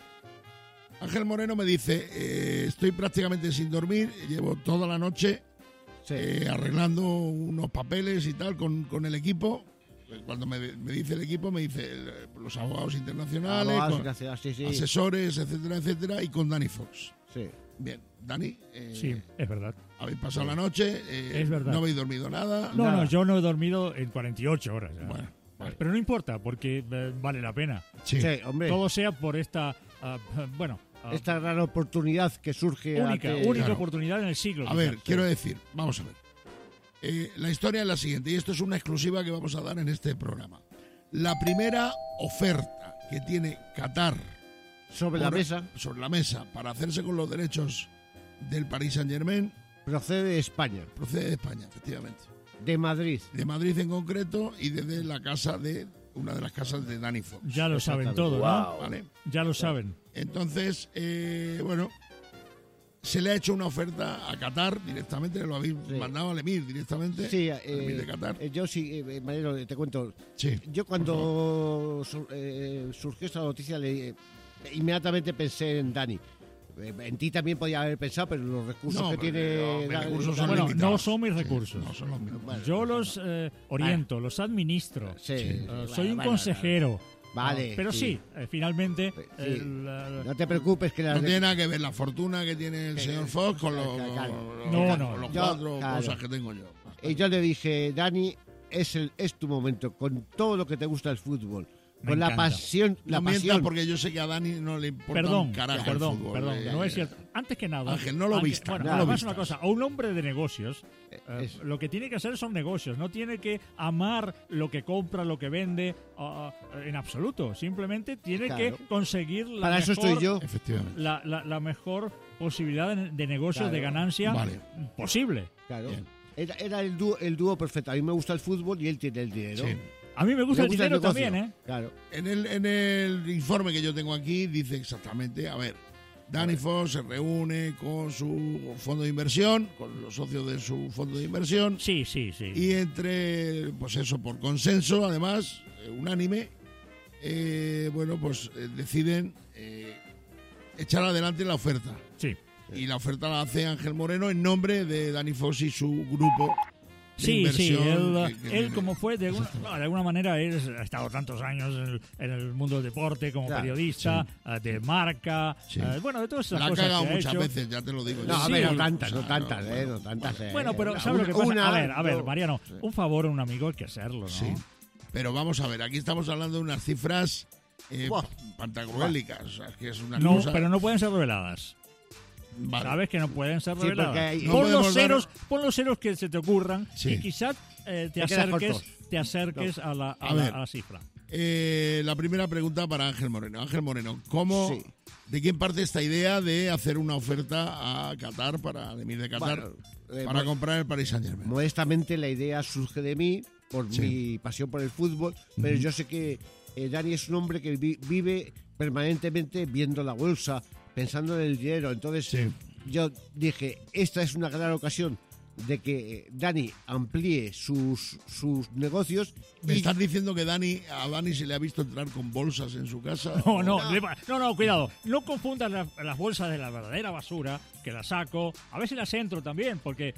Ángel Moreno me dice, estoy prácticamente sin dormir, llevo toda la noche arreglando unos papeles y tal con el equipo. Cuando me dice el equipo, me dice los abogados internacionales, asesores, etcétera, etcétera, y con Dani Fox. Sí. Bien, Dani. Sí, es verdad. Habéis pasado la noche, es verdad. No habéis dormido nada. No, yo no he dormido en 48 horas. Bueno. Vale. Pero no importa, porque vale la pena. Sí, hombre. Todo sea por esta, esta gran oportunidad que surge. Única claro. oportunidad en el siglo. A ver, quiero decir, vamos a ver. La historia es la siguiente, y esto es una exclusiva que vamos a dar en este programa. La primera oferta que tiene Qatar sobre la mesa para hacerse con los derechos del Paris Saint-Germain procede de España. Procede de España, efectivamente. De Madrid. De Madrid en concreto y desde la casa de una de las casas de Dani Fox. Ya lo saben todo, ¿no? ¿Vale? Ya lo saben. Entonces, bueno, se le ha hecho una oferta a Qatar directamente, lo habéis mandado al Emir directamente. Sí, al Emir de Qatar. Yo sí, Mariano, te cuento. Sí, yo cuando surgió esta noticia, inmediatamente pensé en Dani. En ti también podía haber pensado, pero los recursos que tiene... No son mis recursos. No son los míos. Yo los oriento, los administro. Sí. Soy un consejero. Vale. Pero sí, finalmente... Sí. No te preocupes que... No tiene nada que ver la fortuna que tiene el señor Fox con los cuatro cosas que tengo yo. Y yo le dije, Dani, es tu momento, con todo lo que te gusta el fútbol. Con la pasión, no mientas porque yo sé que a Dani no le importa un carajo el fútbol. Perdón, no es cierto. Antes que nada... Ángel, no lo vistas. Bueno, además una cosa, a un hombre de negocios, lo que tiene que hacer son negocios. No tiene que amar lo que compra, lo que vende, en absoluto. Simplemente tiene que conseguir la mejor posibilidad de negocio, de ganancia posible. Claro. Era el dúo perfecto. A mí me gusta el fútbol y él tiene el dinero. Sí. A mí me gusta el dinero también, ¿eh? Claro. En el informe que yo tengo aquí dice exactamente, a ver, Danny Fox se reúne con su fondo de inversión, con los socios de su fondo de inversión. Sí. Y entre, pues eso, por consenso, además, unánime, deciden echar adelante la oferta. Sí. Y la oferta la hace Ángel Moreno en nombre de Danny Fox y su grupo. Sí, inversión él como fue, de alguna manera, ha estado tantos años en el mundo del deporte como periodista, de marca, de todas esas la cosas ha cagado que ha muchas hecho. veces, ya te lo digo. No, yo. a ver, Sí, no tantas. Bueno, pero ¿sabes lo que pasa? A ver, Mariano, un favor a un amigo hay que hacerlo, ¿no? Sí, pero vamos a ver, aquí estamos hablando de unas cifras pantagruélicas, o sea, que es una No, cosa... pero no pueden ser reveladas. Vale. Sabes que no pueden ser Sí, porque reveladas. hay- No Pon podemos los ceros que se te ocurran Sí. y quizás te quedas acerques corto. a la A ver. cifra. La primera pregunta para Ángel Moreno. Ángel Moreno, ¿cómo, Sí. de quién parte esta idea de hacer una oferta a Qatar, para el Emir de Qatar, para comprar el Paris Saint-Germain? Modestamente la idea surge de mí por Sí. mi pasión por el fútbol, pero yo sé que Dani es un hombre que vive permanentemente viendo la bolsa, pensando en el dinero. Entonces Sí. yo dije, esta es una gran ocasión de que Dani amplíe sus negocios. ¿Me y estás diciendo que a Dani se le ha visto entrar con bolsas en su casa? No, cuidado. No confundas las bolsas de la verdadera basura, que las saco. A veces las entro también, porque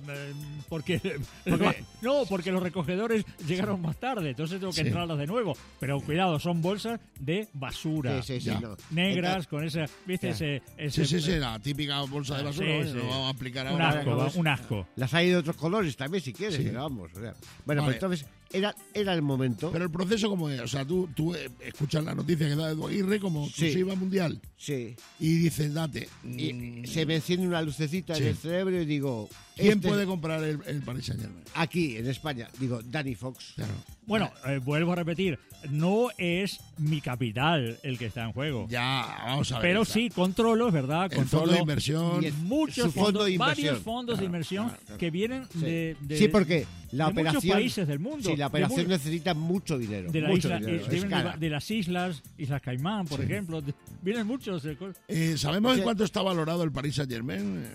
los recogedores llegaron más tarde, entonces tengo que Sí. entrarlas de nuevo. Pero cuidado, son bolsas de basura. Sí, Ya. no. Negras, con ese, ¿viste? Ya. Sí, la típica bolsa de basura. Sí, Oye, sí. lo vamos a aplicar Un ahora. asco, un asco. Las hay de otros colores también, si quieres, Sí. pero vamos. O sea. Bueno, Vale. pues entonces era el momento. Pero el proceso, ¿cómo es? O sea, tú escuchas la noticia que da Edu Aguirre como Sí. exclusiva mundial Sí. y dices, date. Y se me enciende una lucecita Sí. en el cerebro y digo, ¿Quién este- puede comprar el Paris Saint-Germain? aquí en España, digo, Danny Fox. Claro. Bueno, vuelvo a repetir, no es mi capital el que está en juego. Ya, vamos a ver. Pero o sea, sí controlo, es verdad, el fondo de inversión. y el- muchos su fondo fondos, de inversión. varios fondos de inversión que vienen Sí. de Sí, porque la de operación. muchos países del mundo. Sí, la operación de, mu- necesita mucho dinero. de la mucho isla, dinero. Es vienen cara. de las Islas Caimán, por ejemplo. Vienen muchos. ¿Sabemos en Sí. cuánto está valorado el Paris Saint-Germain?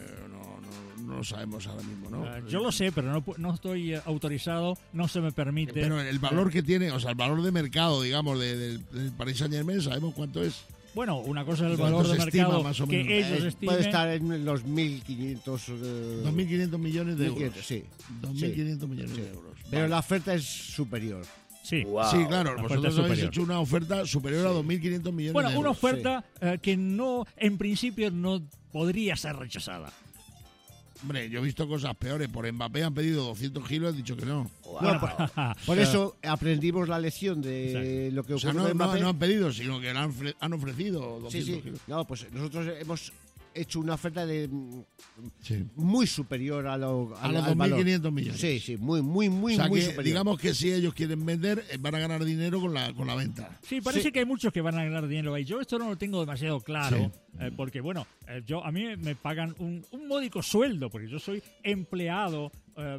No lo sabemos ahora mismo, ¿no? Yo lo sé, pero no estoy autorizado, no se me permite. Pero el valor que tiene, o sea, el valor de mercado, digamos, del Paris Saint-Germain, ¿sabemos cuánto es? Bueno, una cosa es el ¿Cuánto valor de se estima, mercado más o que menos? ellos Puede estimen. estar en los 1.500. 2.500 millones de euros. 1.500, sí. 2.500 millones de euros. Pero Vale. la oferta es superior. Sí. Sí, claro, La oferta vosotros es habéis superior. hecho una oferta superior a 2.500 millones Bueno, de una euros. oferta que no, en principio, no podría ser rechazada. Hombre, yo he visto cosas peores. Por Mbappé han pedido 200 kilos, he dicho que no. No, por eso aprendimos la lección de lo que O sea, ocurrió no, en Mbappé. no han pedido, sino que han ofrecido 200 Sí, sí. kilos. No, pues nosotros hemos hecho una oferta de Sí. muy superior a los A los 2.500 millones. Sí, sí, muy O sea, muy que superior. digamos que si ellos quieren vender, van a ganar dinero con la venta. Sí, parece Sí. que hay muchos que van a ganar dinero ahí. Yo esto no lo tengo demasiado claro, Sí. porque bueno, a mí me pagan un módico sueldo, porque yo soy empleado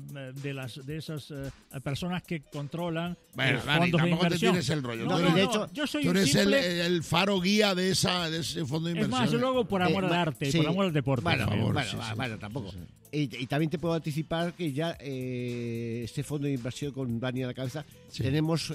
de esas personas que controlan Bueno, los Dani, fondos de tampoco te inversión. tienes el rollo. No, Tú no, eres- de no, hecho, yo soy Tú un eres simple... el faro guía de ese fondo de Es inversión. más, yo lo hago por amor al bueno, arte, sí. por amor al deporte. Bueno, también. favor, bueno, sí, sí. bueno, tampoco. Y también te puedo anticipar que ya este fondo de inversión con Dani a la cabeza Sí. tenemos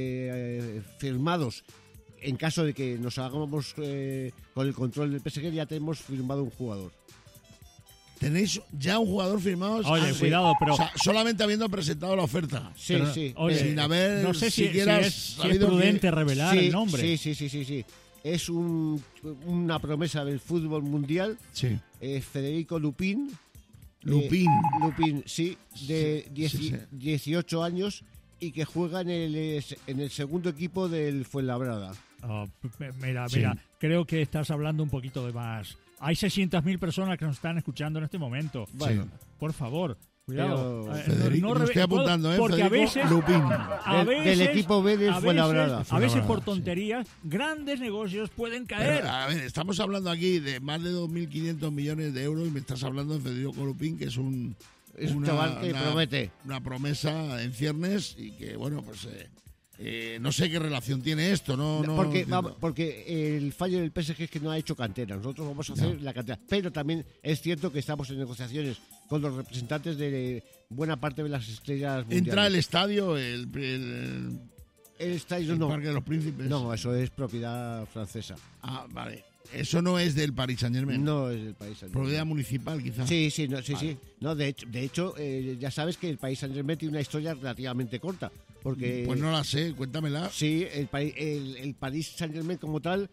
firmados, en caso de que nos hagamos con el control del PSG, ya tenemos firmado un jugador. ¿Tenéis ya un jugador firmado? Oye, Sí. cuidado, pero... O sea, solamente habiendo presentado la oferta. Sí, pero, sí. oye, Sin haber no sé si siquiera es sabido prudente que- revelar Sí, el nombre. Sí. Es una promesa del fútbol mundial. Sí. Federico Lupín. Lupín. Lupín, sí, de sí. 18 años y que juega en el segundo equipo del Fuenlabrada. Oh, mira, Sí. creo que estás hablando un poquito de más. Hay 600.000 personas que nos están escuchando en este momento. Bueno, Por favor, cuidado. Pero, Federico, lo estoy apuntando, porque a Federico veces, Lupín. Del equipo B del a Fuenlabrada. veces por Sí. tonterías, grandes negocios pueden Pero, caer. a ver, estamos hablando aquí de más de 2.500 millones de euros y me estás hablando de Federico Lupín, que es un Es un chaval que promete. Una promesa en ciernes y que, bueno, pues No sé qué relación tiene esto, no entiendo. Porque el fallo del PSG es que no ha hecho cantera. Nosotros vamos a hacer la cantera. Pero también es cierto que estamos en negociaciones con los representantes de buena parte de las estrellas mundiales. Entra el estadio, el estadio no. Parque de los Príncipes. No, eso es propiedad francesa. Ah, vale. Eso no es del Paris Saint-Germain. No es del Paris Saint-Germain. Propiedad municipal, quizás. Sí. Vale. No, de hecho, ya sabes que el Paris Saint-Germain tiene una historia relativamente corta. Porque, pues no la sé, cuéntamela. Sí, el Paris Saint-Germain como tal,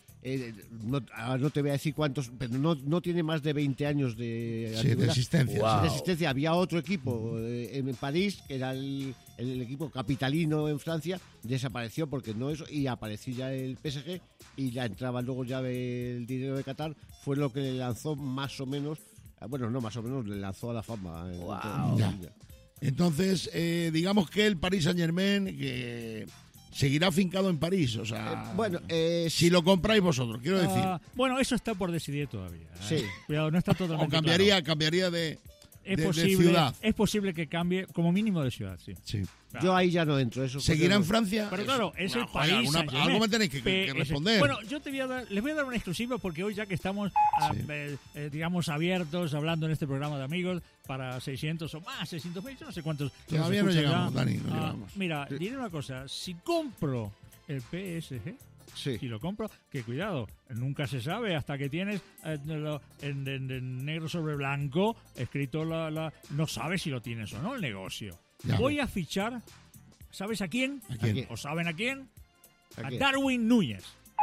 no te voy a decir cuántos, pero no tiene más de 20 años de existencia. Wow. De existencia. Había otro equipo en París, que era el equipo capitalino en Francia, desapareció porque no eso, y apareció ya el PSG, y ya entraba luego ya el dinero de Qatar, fue lo que le lanzó más o menos, bueno, no más o menos, le lanzó a la fama. Wow. Entonces, digamos que el Paris Saint-Germain que seguirá afincado en París, o sea, si lo compráis vosotros, quiero decir. Bueno, eso está por decidir todavía. Sí. Cuidado, no está totalmente o cambiaría de ciudad. Es posible que cambie como mínimo de ciudad, sí. Claro. Yo ahí ya no entro. Eso ¿Seguirá en Francia? Pero claro, es el país. Algo me tenéis que responder. Bueno, yo les voy a dar una exclusiva porque hoy ya que estamos, digamos, abiertos, hablando en este programa de amigos para 600 o más, 600.000, yo no sé cuántos. Todavía no llegamos, Dani, no llegamos. Mira, diré una cosa, si compro el PSG... Sí. Si lo compro, que cuidado, nunca se sabe hasta que tienes en negro sobre blanco escrito no sabes si lo tienes o no el negocio. Ya. Voy a fichar, ¿sabes a quién? ¿A quién? ¿O saben a quién? ¿A A quién? Darwin Núñez.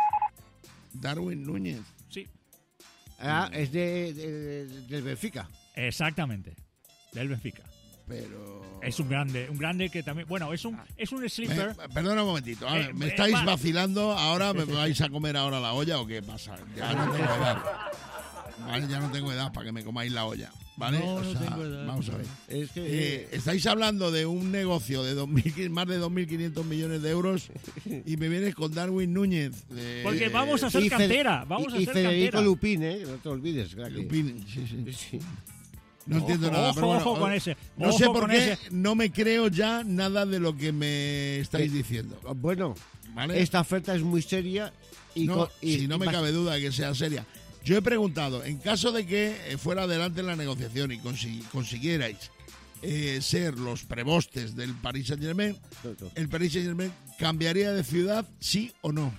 Darwin Núñez. Sí. Es del Benfica. Exactamente, del Benfica. Pero es un grande que también, bueno, es un sleeper. Perdona un momentito, a ver, ¿me estáis vacilando? ¿Ahora me vais a comer ahora la olla o qué pasa? Ya no tengo edad. Vale, ya no tengo edad para que me comáis la olla, ¿vale? No tengo edad. Vamos a ver. Es que estáis hablando de un negocio de más de 2.500 millones de euros y me vienes con Darwin Núñez. Porque vamos a hacer cantera, y Federico Lupín, no te olvides. Lupín, sí. No entiendo nada, pero bueno, ojo con ese. No sé por qué no me creo ya nada de lo que me estáis diciendo. Bueno, ¿vale? Esta oferta es muy seria y no me cabe duda de que sea seria. Yo he preguntado, en caso de que fuera adelante la negociación y consiguierais ser los prebostes del Paris Saint-Germain, ¿el Paris Saint-Germain cambiaría de ciudad, sí o no?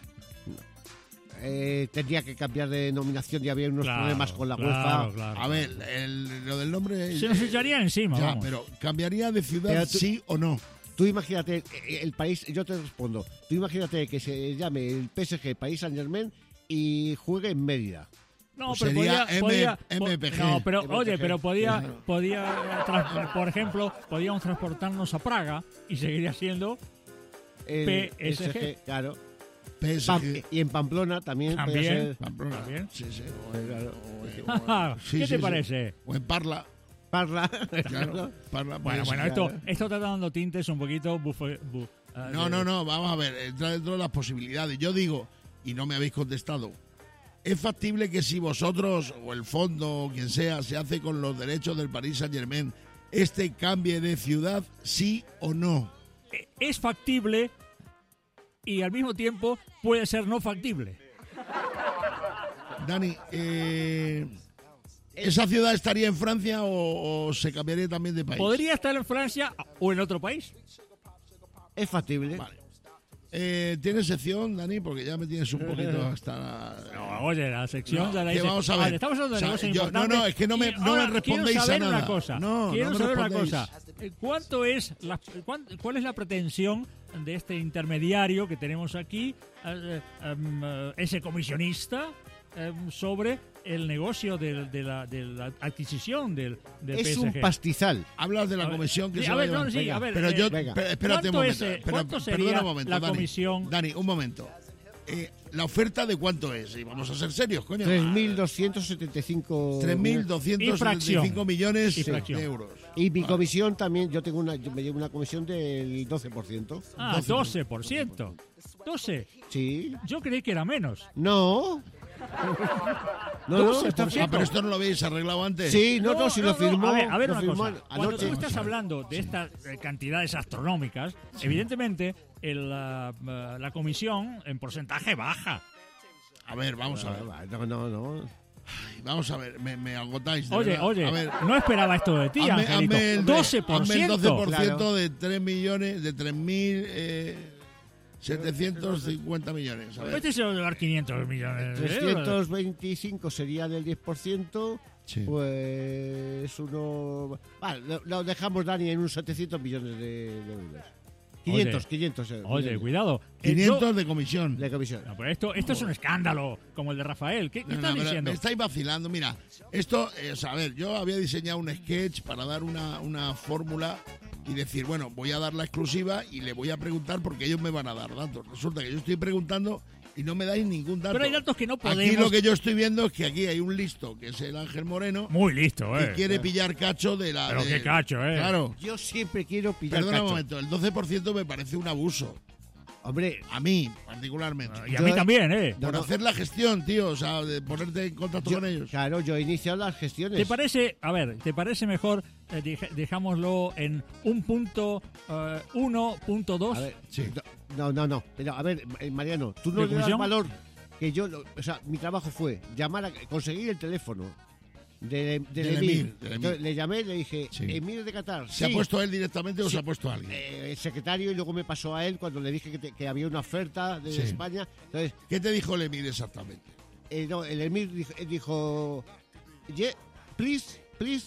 Tendría que cambiar de denominación y había unos problemas con la UEFA. Claro. A ver, lo del nombre... Se nos echaría encima, ya, vamos. pero ¿cambiaría de ciudad, sí o no? Tú imagínate, el país, yo te respondo, tú imagínate que se llame el PSG Paris Saint-Germain y juegue en Mérida. No, Pues pero sería podía MPG. No, pero MPG. oye, pero por ejemplo, podíamos transportarnos a Praga y seguiría siendo PSG. Claro. PSG. Y en Pamplona también. También. Podría ser, Pamplona. ¿También? Sí. ¿Qué te parece? O en Parla. Parla. Claro, Parla. Bueno, esto está dando tintes un poquito No, vamos a ver, entra dentro de las posibilidades. Yo digo, y no me habéis contestado, ¿es factible que si vosotros o el fondo o quien sea se hace con los derechos del Paris Saint-Germain, cambie de ciudad, sí o no? Es factible y al mismo tiempo puede ser no factible. Dani, ¿esa ciudad estaría en Francia o se cambiaría también de país? Podría estar en Francia o en otro país. Es factible. Vale. ¿Tienes sección, Dani? Porque ya me tienes un poquito hasta... No, oye, la sección de la que vamos a ver. Vale, estamos hablando de negocio importante. No, es que no me respondéis a nada. Una cosa. No, quiero no me saber una respondéis. cosa. ¿Cuál es la pretensión de este intermediario que tenemos aquí, ese comisionista, sobre el negocio de la adquisición del Es PSG? un pastizal. Hablas de la comisión que se va a llevar. Pero yo, espérate un momento. ¿Cuánto sería un momento, la Dani. comisión? Dani, un momento. ¿La oferta de cuánto es? Y vamos a ser serios, coño. 3.275 3.275 millones Y de euros. Y mi comisión también, yo me llevo una comisión del 12%. Ah, 12%. 12. Sí. Yo creí que era menos. No. No, 12%. Pero esto no lo habéis arreglado antes. Sí, si lo firmó. A ver lo una firmó cosa. Cuando anoche. tú estás hablando de estas cantidades astronómicas, evidentemente la comisión en porcentaje baja. A ver, vamos a ver. No. Vamos a ver, me agotáis. de Oye, verdad. A ver, no esperaba esto de ti, Angelito. hazme el 12%. hazme el 12% Claro. de 3 millones, de 3.750 millones. A ver. Este se va a llevar 500 millones de euros. 325 sería del 10%, Sí. pues uno... Vale, lo dejamos, Dani, en unos 700 millones de euros. 500 euros. Oye, cuidado. 500 de comisión. de comisión. No, pero esto es un escándalo, como el de Rafael. ¿Qué No, estás pero diciendo? me estáis vacilando. Mira, esto, o sea, a ver, yo había diseñado un sketch para dar una fórmula y decir, bueno, voy a dar la exclusiva y le voy a preguntar porque ellos me van a dar datos. Resulta que yo estoy preguntando y no me dais ningún dato. Pero hay datos que no Aquí podemos... lo que yo estoy viendo es que aquí hay un listo, que es el Ángel Moreno, Muy listo, que quiere pillar cacho de la... Pero de- qué cacho, Claro. Yo siempre quiero pillar Perdona un cacho. momento, el 12% me parece un abuso. Hombre, A mí, particularmente. Y a mí también, ¿eh? Por hacer la gestión, tío, o sea, de ponerte en contacto con ellos. claro, yo he iniciado las gestiones. ¿Te parece, te parece mejor, dejámoslo en 1.1.2? A ver, Sí. no. Pero, a ver, Mariano, tú no ¿De le das comisión? valor que yo... O sea, mi trabajo fue conseguir el teléfono del Del Emir. Emir, del Entonces, Emir. le llamé, le dije, Sí. Emir de Qatar. ¿Se ha sí. puesto él directamente o Sí. se ha puesto alguien? El secretario, y luego me pasó a él cuando le dije que había una oferta de Sí. España. Entonces, ¿Qué te dijo el Emir exactamente? no, el Emir dijo "Yeah, please.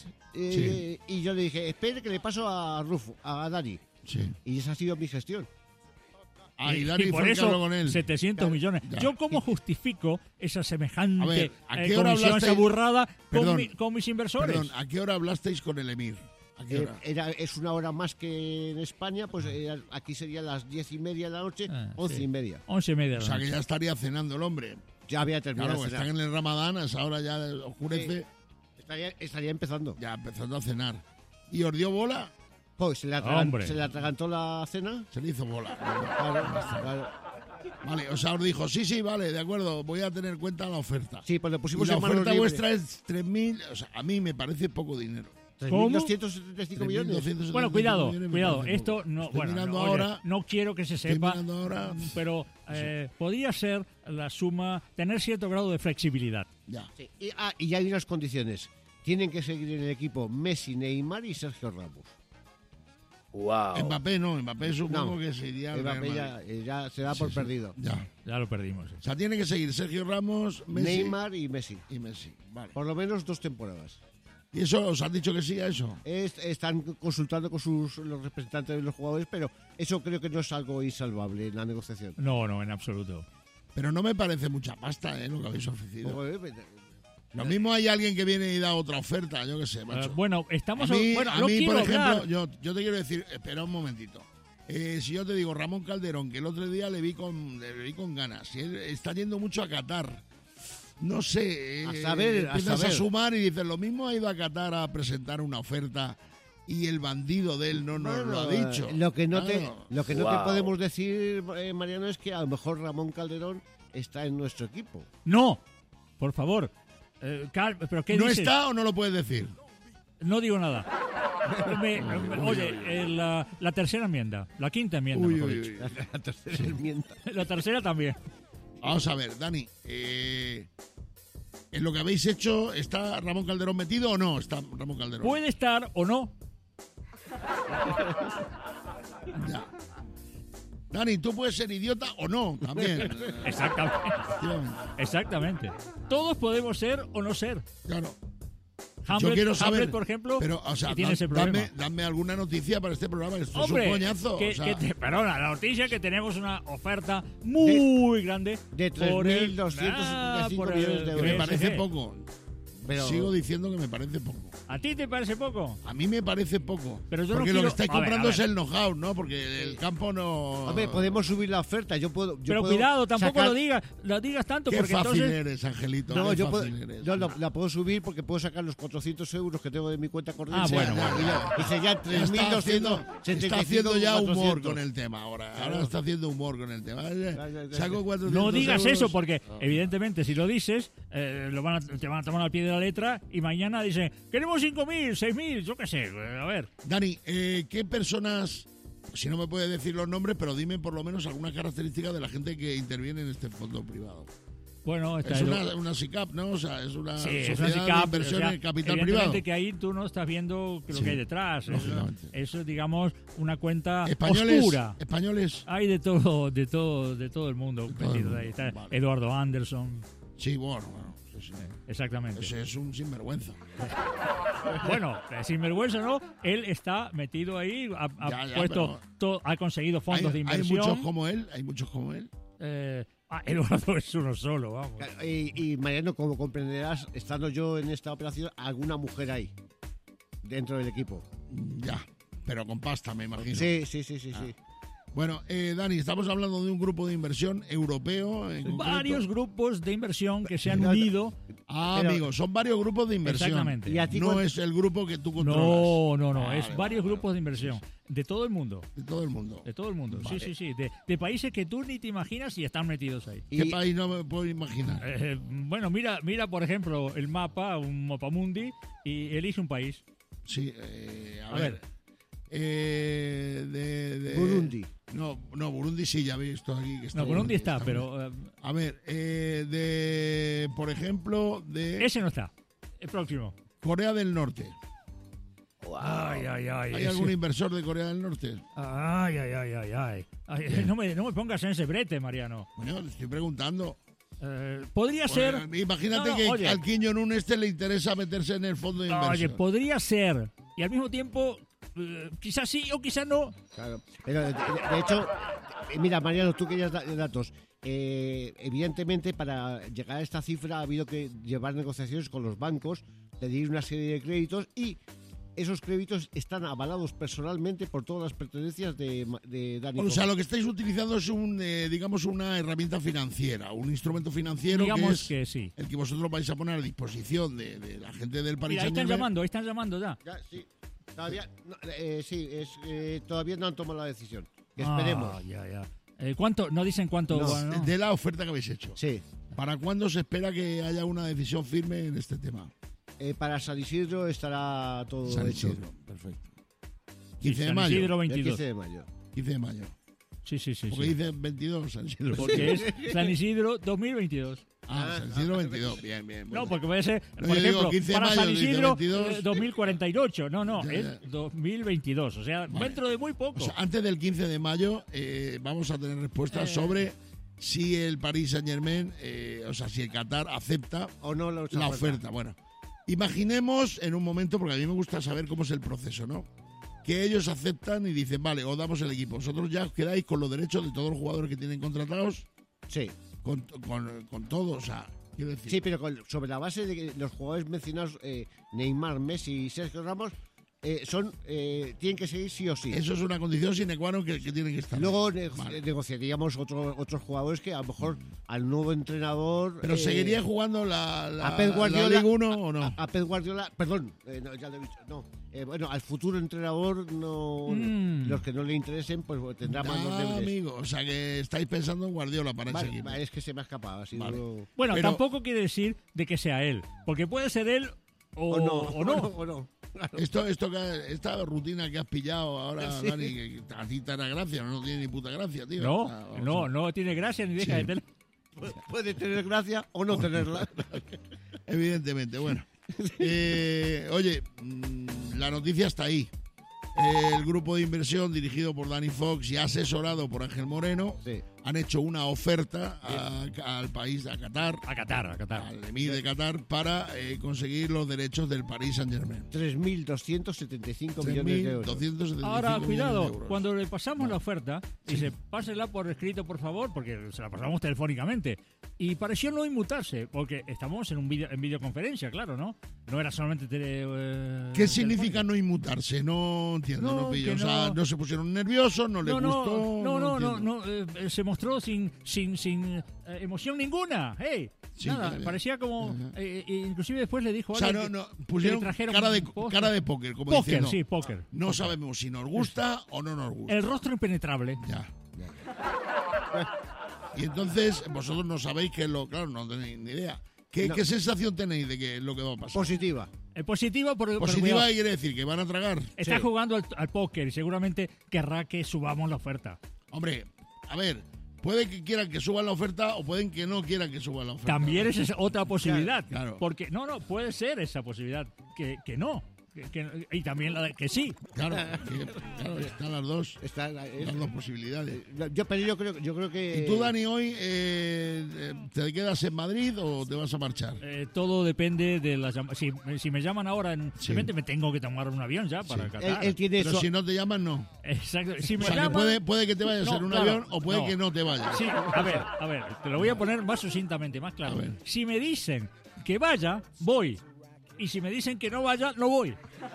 Y yo le dije, espere que le paso a Rufo, a Dani. Sí. Y esa ha sido mi gestión. Ah, y Dani y por fue el que habló eso con él. 700 millones. Ya. ¿Yo cómo justifico esa semejante A ver, ¿a qué hora comisión, esa hablasteis? burrada Perdón. con mis inversores? Perdón, ¿a qué hora hablasteis con el Emir? ¿A qué hora? Es una hora más que en España, pues aquí serían las 10:30 de la noche, 11:30. 11:30. O sea, que ya estaría cenando el hombre. Ya había terminado. Claro, de cenar. están en el Ramadán, a esa hora ya oscurece, Estaría empezando. ya empezando a cenar. ¿Y os dio bola? Pues se le Hombre. atragantó la cena. Se le hizo bola. Claro. Vale, o sea, os dijo, sí, vale, de acuerdo, voy a tener en cuenta la oferta. Sí, pues le Y pusimos la en manos oferta libres. vuestra es 3.000, o sea, a mí me parece poco dinero. ¿Cómo? 3.275 millones. 3.275 Bueno, cuidado, millones me cuidado. parece Esto poco. no, Estoy bueno, mirando no, oye, ahora, no quiero que se estoy sepa, mirando ahora. pero podría ser la suma, tener cierto grado de flexibilidad. Ya. Sí, y hay unas condiciones. Tienen que seguir en el equipo Messi, Neymar y Sergio Ramos. Wow. Mbappé no, Mbappé supongo No. que se iría al Mbappé Real Madrid. ya se da por Sí. perdido. Ya. Ya lo perdimos. O sea, tiene que seguir Sergio Ramos, Messi Neymar y Messi. y Messi. Vale. Por lo menos 2 temporadas. ¿Y eso os han dicho que sí a eso? Están consultando con los representantes de los jugadores, pero eso creo que no es algo insalvable en la negociación. No, en absoluto. Pero no me parece mucha pasta, lo que habéis ofrecido. Joder, Lo mismo hay alguien que viene y da otra oferta, yo qué sé, macho. Bueno, estamos... a mí, bueno, a no mí, quiero por ejemplo, hablar. yo te quiero decir, espera un momentito. Si yo te digo Ramón Calderón, que el otro día le vi con ganas, y él está yendo mucho a Qatar. No sé, A saber. empiezas a sumar y dices, lo mismo ha ido a Qatar a presentar una oferta y el bandido de él no nos lo ha dicho. Lo que no Claro. te Wow. podemos decir, Mariano, es que a lo mejor Ramón Calderón está en nuestro equipo. No, por favor. ¿Pero qué ¿No dices? está o no lo puedes decir? No digo nada. Oye, la tercera enmienda, la quinta enmienda, Uy, mejor uy, dicho. uy. La tercera enmienda. La tercera también. Vamos a ver, Dani. ¿En lo que habéis hecho está Ramón Calderón metido o no está Ramón Calderón? Puede estar o no. Ya. Dani, tú puedes ser idiota o no, también. Exactamente. Efectivamente. Exactamente. Todos podemos ser o no ser. Claro. Hamlet, Yo quiero saber, Hamlet, por ejemplo, pero, o sea, que tiene ese problema. dame alguna noticia para este programa, que esto Hombre, es un coñazo. que, o sea, perdona, la noticia es que tenemos una oferta muy grande de por el- 3.275 por el millones de que euros. me PSG. parece poco. Pero- Sigo diciendo que me parece poco. ¿A ti te parece poco? A mí me parece poco. Pero yo no porque lo quiero- que estáis a ver, comprando a es ver. el know-how, ¿no? Porque el campo no... Hombre, podemos subir la oferta. Yo puedo Cuidado, tampoco sacar- lo digas tanto, Qué porque fácil entonces... eres, Angelito. No, qué yo puedo, fácil eres. no, la puedo subir porque puedo sacar los 400 euros que tengo de mi cuenta corriente. bueno, Y serían Está haciendo 3.275 ya humor 400. con el tema ahora. Ahora está haciendo humor con el tema. ya. Saco 400 No digas euros. eso, porque evidentemente si lo dices, te van a tomar al pie de la letra y mañana dicen, queremos 5.000, 6.000, yo qué sé, a ver. Dani, ¿qué personas Si no me puedes decir los nombres, pero dime por lo menos algunas características de la gente que interviene en este fondo privado. Bueno, Es una SICAP, ¿no? O sea, es una Sí, es sociedad una SICAP, de inversión en capital privado. evidentemente que ahí tú no estás viendo lo Sí, que hay detrás. lógicamente. Eso es, digamos, una cuenta Españoles, oscura. españoles. Hay de todo el mundo. todo el mundo, Ahí está vale. Eduardo Anderson. Sí, bueno, sí. Exactamente. Ese es un sinvergüenza. Bueno, sinvergüenza no, él está metido ahí, ha Ya, puesto, ha conseguido fondos de Hay inversión. muchos como él. Eduardo es uno solo, vamos. Claro, y Mariano, como comprenderás, estando yo en esta operación, alguna mujer hay dentro del equipo. Ya, pero con pasta, me imagino. Sí. Bueno, Dani, estamos hablando de un grupo de inversión europeo. En concreto. Varios grupos de inversión que se han unido. Pero- Amigos, son varios grupos de inversión. Exactamente. ¿Y a ti No cuánto- es el grupo que tú controlas. No, es Vale, varios vale, grupos de inversión. De todo el mundo. De todo el mundo. De todo el mundo. Vale. Sí. De países que tú ni te imaginas y están metidos ahí. ¿Qué Y- país no me puedo imaginar? Bueno, mira, por ejemplo, el mapa, un mapamundi, y elige un país. Sí, a A ver. ver. Burundi. No, Burundi sí, ya he visto aquí que está. No, Burundi está, bien. pero A ver, por ejemplo, de ese no está. El próximo. Corea del Norte. Ay. ¿Hay ese- algún inversor de Corea del Norte? Ay. No me pongas en ese brete, Mariano. Bueno, le estoy preguntando. Podría ser. Imagínate No, que oye. al Kim Jong-un le interesa meterse en el fondo de inversión. Oye, podría ser. Y al mismo tiempo, quizás sí o quizás no. Claro. Pero de hecho, mira, Mariano, tú que ya das datos. Evidentemente, para llegar a esta cifra ha habido que llevar negociaciones con los bancos, pedir una serie de créditos y esos créditos están avalados personalmente por todas las pertenencias de Dani. O sea, lo que estáis utilizando es digamos, una herramienta financiera, un instrumento financiero Digamos que que es sí. el que vosotros vais a poner a disposición de la gente del Paris Mira, ahí están Saint-Germain. llamando ya. Ya, sí. Todavía no, todavía no han tomado la decisión. Que esperemos. Ya. ¿Cuánto? No dicen cuánto. No, bueno, ¿no? De la oferta que habéis hecho. Sí. ¿Para cuándo se espera que haya una decisión firme en este tema? Para San Isidro estará todo San hecho. Isidro, perfecto. 15 de San mayo. Isidro El 22. 15 de mayo. 15 de mayo. Sí. Porque dice 22 San Isidro. Porque es San Isidro 2022. San Isidro 22. Bien. No, porque puede ser, No, por yo digo ejemplo, 15 de para mayo, San dice Isidro 22. 2048. No, Ya. es 2022. O sea, Vale. dentro de muy poco. O sea, antes del 15 de mayo vamos a tener respuestas sobre si el Paris Saint-Germain, o sea, si el Qatar acepta O no la oferta. Bueno, imaginemos en un momento, porque a mí me gusta saber cómo es el proceso, ¿no? Que ellos aceptan y dicen, vale, os damos el equipo. Vosotros ya os quedáis con los derechos de todos los jugadores que tienen contratados, Sí. con todo, o sea, quiero decir. Sí, pero sobre la base de que los jugadores mencionados, Neymar, Messi y Sergio Ramos, tienen que seguir sí o sí. Eso es una condición sine qua non que tienen que estar. Luego Vale. negociaríamos otros jugadores que a lo mejor al nuevo entrenador... Pero ¿seguiría jugando la Pep Guardiola, Liga 1 o no? A Pep Guardiola, perdón, no, ya lo he dicho, no. Bueno, al futuro entrenador, no, los que no le interesen, pues tendrá más los deberes. amigo, o sea que estáis pensando en Guardiola para ese Vale, equipo. es que se me ha escapado. Así Vale. no- Bueno, Pero- tampoco quiere decir de que sea él. Porque puede ser él o O no. no. Esta rutina que has pillado ahora, Sí. Dani, que a ti te hará gracia, no tiene ni puta gracia, tío. No, O sea, vamos a- no tiene gracia ni deja Sí. de tener. Puede tener gracia o no tenerla. Evidentemente, bueno. Oye, la noticia está ahí. El grupo de inversión dirigido por Danny Fox y asesorado por Ángel Moreno Sí. han hecho una oferta al país, a Qatar, A Qatar. al emir de Qatar, para conseguir los derechos del Paris Saint-Germain. 3.275 millones de euros. 3.275 Ahora, millones de cuidado, euros. cuando le pasamos la oferta, dice, pásela por escrito, por favor, porque se la pasamos telefónicamente. Y pareció no inmutarse, porque estamos en videoconferencia, claro, ¿no? No era solamente ¿Qué significa no inmutarse? No entiendo, No, no pillo. que O sea, no- no se pusieron nerviosos, no les gustó. No, entiendo. se mostró sin emoción ninguna. Hey, Sí, nada, ya. parecía como, inclusive después le dijo O sea, alguien no, que pusieron le trajeron cara de póster. póker, como Póker, diciendo, sí, póker. no sabemos si nos gusta o no nos gusta. El rostro impenetrable. Ya. Y entonces, vosotros no sabéis qué es lo... Claro, no tenéis ni idea. ¿Qué sensación tenéis de qué es lo que va a pasar? Positiva. Positiva por Positiva cuidado, quiere decir que van a tragar. está jugando al póker y seguramente querrá que subamos la oferta. Hombre, a ver, puede que quieran que suban la oferta o pueden que no quieran que suban la oferta. También esa es otra posibilidad. Claro. Porque, puede ser esa posibilidad que no. Y también la de que sí. Claro, están las dos. Está Las dos posibilidades. yo creo que... ¿Y tú, Dani, hoy te quedas en Madrid o te vas a marchar? Todo depende de las llamadas. Si me llaman ahora, simplemente me tengo que tomar un avión ya para Qatar. Él tiene Pero si no te llaman, no. Exacto. Si me O sea, que llaman, puede que te vayas en un avión o puede no. que no te vayas. Sí, a ver, te lo voy a poner más sucintamente, más claro. A ver. Si me dicen que vaya, voy. Y si me dicen que no vaya, no voy.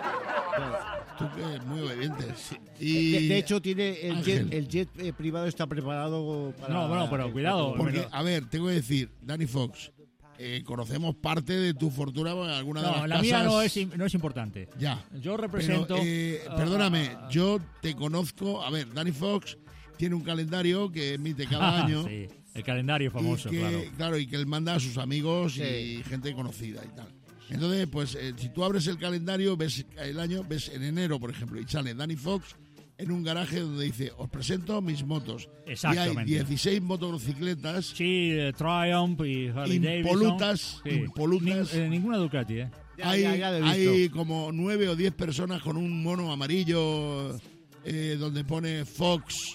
Tú que eres muy obediente. Y De hecho, tiene Ángel. el jet privado está preparado para... No, pero cuidado. Porque, a ver, tengo que decir, Danny Fox, conocemos parte de tu fortuna en alguna de las No, la casas. mía no es importante. Ya. Yo represento... Pero, perdóname, yo te conozco. A ver, Danny Fox tiene un calendario que emite cada año. Sí, el calendario famoso, y que, claro. y que él manda a sus amigos y gente conocida y tal. Entonces, pues, si tú abres el calendario, ves el año, ves en enero, por ejemplo, y sale Danny Fox en un garaje donde dice, os presento mis motos. Exactamente. Y hay 16 motocicletas Sí, Triumph y Harley impolutas, Davidson. impolutas. Ninguna Ducati, Ya lo he Hay visto. como 9 o 10 personas con un mono amarillo donde pone Fox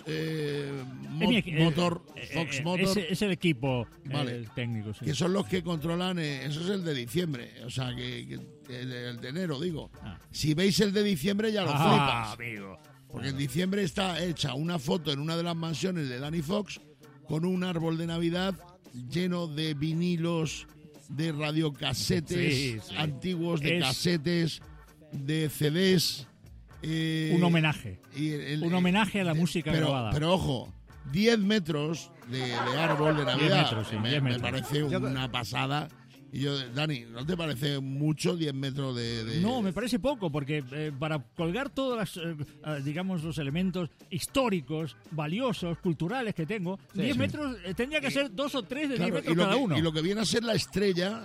Motor, Fox Motor, Es el equipo Vale. el técnico, sí. que son los que controlan, eso es el de diciembre, o sea, que el de enero, digo. Ah. Si veis el de diciembre ya lo flipas, amigo. porque en diciembre está hecha una foto en una de las mansiones de Danny Fox con un árbol de Navidad lleno de vinilos, de radiocasetes Sí. antiguos, de Es- casetes, de CDs. Un homenaje. y Un homenaje a la música grabada. Pero ojo, 10 metros de árbol de Navidad. metros, sí, me 10 metros. parece una pasada. Y yo, Dani, ¿no te parece mucho 10 metros de...? No, me parece poco, porque para colgar todos digamos, los elementos históricos, valiosos, culturales que tengo, 10 metros, tendría que ser 2 o 3 de Claro, 10 metros cada uno. Y lo que viene a ser la estrella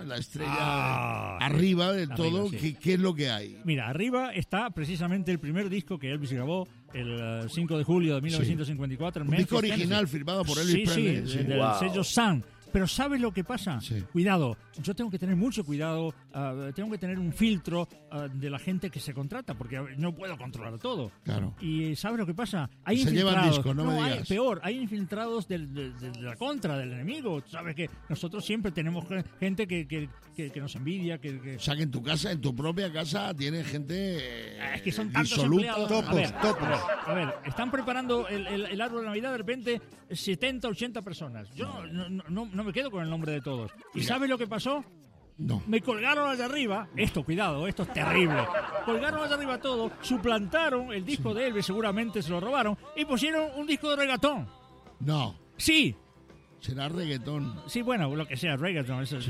Ah, arriba de arriba, todo, sí. ¿qué es lo que hay? Mira, arriba está precisamente el primer disco que Elvis grabó el 5 de julio de 1954 en Un Memphis, disco original Tennessee. firmado por Elvis Presley. Sí, del sello Sun. Pero ¿sabes lo que pasa? Sí. Cuidado, yo tengo que tener mucho cuidado, tengo que tener un filtro de la gente que se contrata, porque no puedo controlar todo. Claro. Y ¿sabes lo que pasa? Hay Se llevan infiltrados. discos, no me hay, digas. peor, hay infiltrados de la contra, del enemigo. Sabes que nosotros siempre tenemos gente que nos envidia, que O sea, que en tu casa, en tu propia casa, tiene gente es que son tantos disoluta. empleados. A ver, están preparando el árbol de Navidad de repente 70, 80 personas. Yo no me quedo con el nombre de todos. ¿Y sabes lo que pasó? No. Me colgaron allá arriba, cuidado, esto es terrible. Colgaron allá arriba todo, suplantaron el disco de Elvis, seguramente se lo robaron, y pusieron un disco de reggaetón. No. Sí, Será reggaetón. sí, bueno, lo que sea, reggaetón. Eso.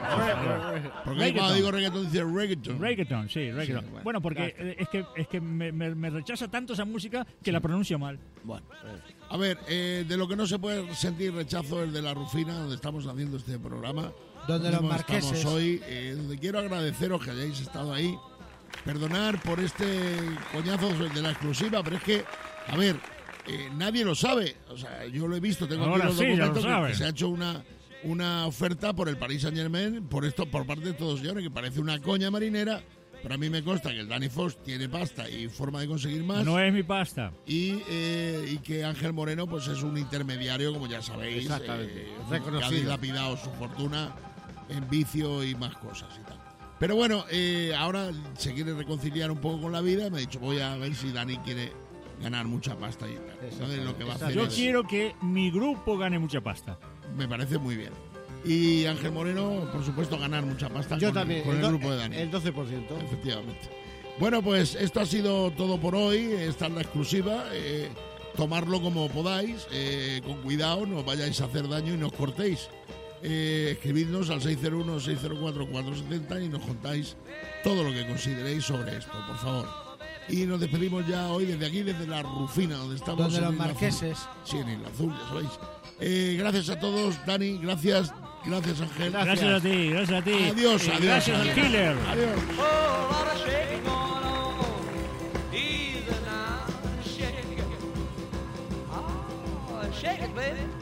Porque Reggaeton. cuando digo reggaetón, dice reggaeton. Reggaeton, sí, reggaeton. Sí, bueno, porque es que me rechaza tanto esa música que la pronuncio mal. Bueno, a ver, de lo que no se puede sentir rechazo es de La Rufina, donde estamos haciendo este programa. Donde los Mismo marqueses. Estamos hoy, donde quiero agradeceros que hayáis estado ahí. Perdonar por este coñazo de la exclusiva, pero es que, a ver, nadie lo sabe. O sea, yo lo he visto, tengo aquí Ahora los sí, ya lo documentos que saben. se ha hecho una oferta por el Paris Saint-Germain, por parte de todos señores, que parece una coña marinera. Pero a mí me consta que el Danny Fox tiene pasta y forma de conseguir más. No es mi pasta. Y que Ángel Moreno pues es un intermediario, como ya sabéis, Exactamente. que ha Reconocido. dilapidado su fortuna en vicio y más cosas y tal. Pero bueno, ahora se quiere reconciliar un poco con la vida y me ha dicho, voy a ver si Dani quiere ganar mucha pasta y tal. Entonces lo que va a hacer Yo es- quiero que mi grupo gane mucha pasta. me parece muy bien. Y Ángel Moreno, por supuesto, ganar mucha pasta Yo con, también. con el grupo de Dani. El 12%. Efectivamente. Bueno, pues esto ha sido todo por hoy. Esta es la exclusiva. Tomarlo como podáis, con cuidado, no os vayáis a hacer daño y no os cortéis. Escribidnos al 601-604-470 y nos contáis todo lo que consideréis sobre esto, por favor. Y nos despedimos ya hoy desde aquí, desde la Rufina, donde estamos. Donde en los el azul. marqueses. Sí, en el azul, ya sabéis. Gracias a todos, Dani, gracias Ángel. Gracias a ti, gracias a ti. Adiós, Y adiós. gracias al adiós. Killer. Adiós. Oh, a lot of shaking going on. Easy now, shake it. Oh, shake it, baby.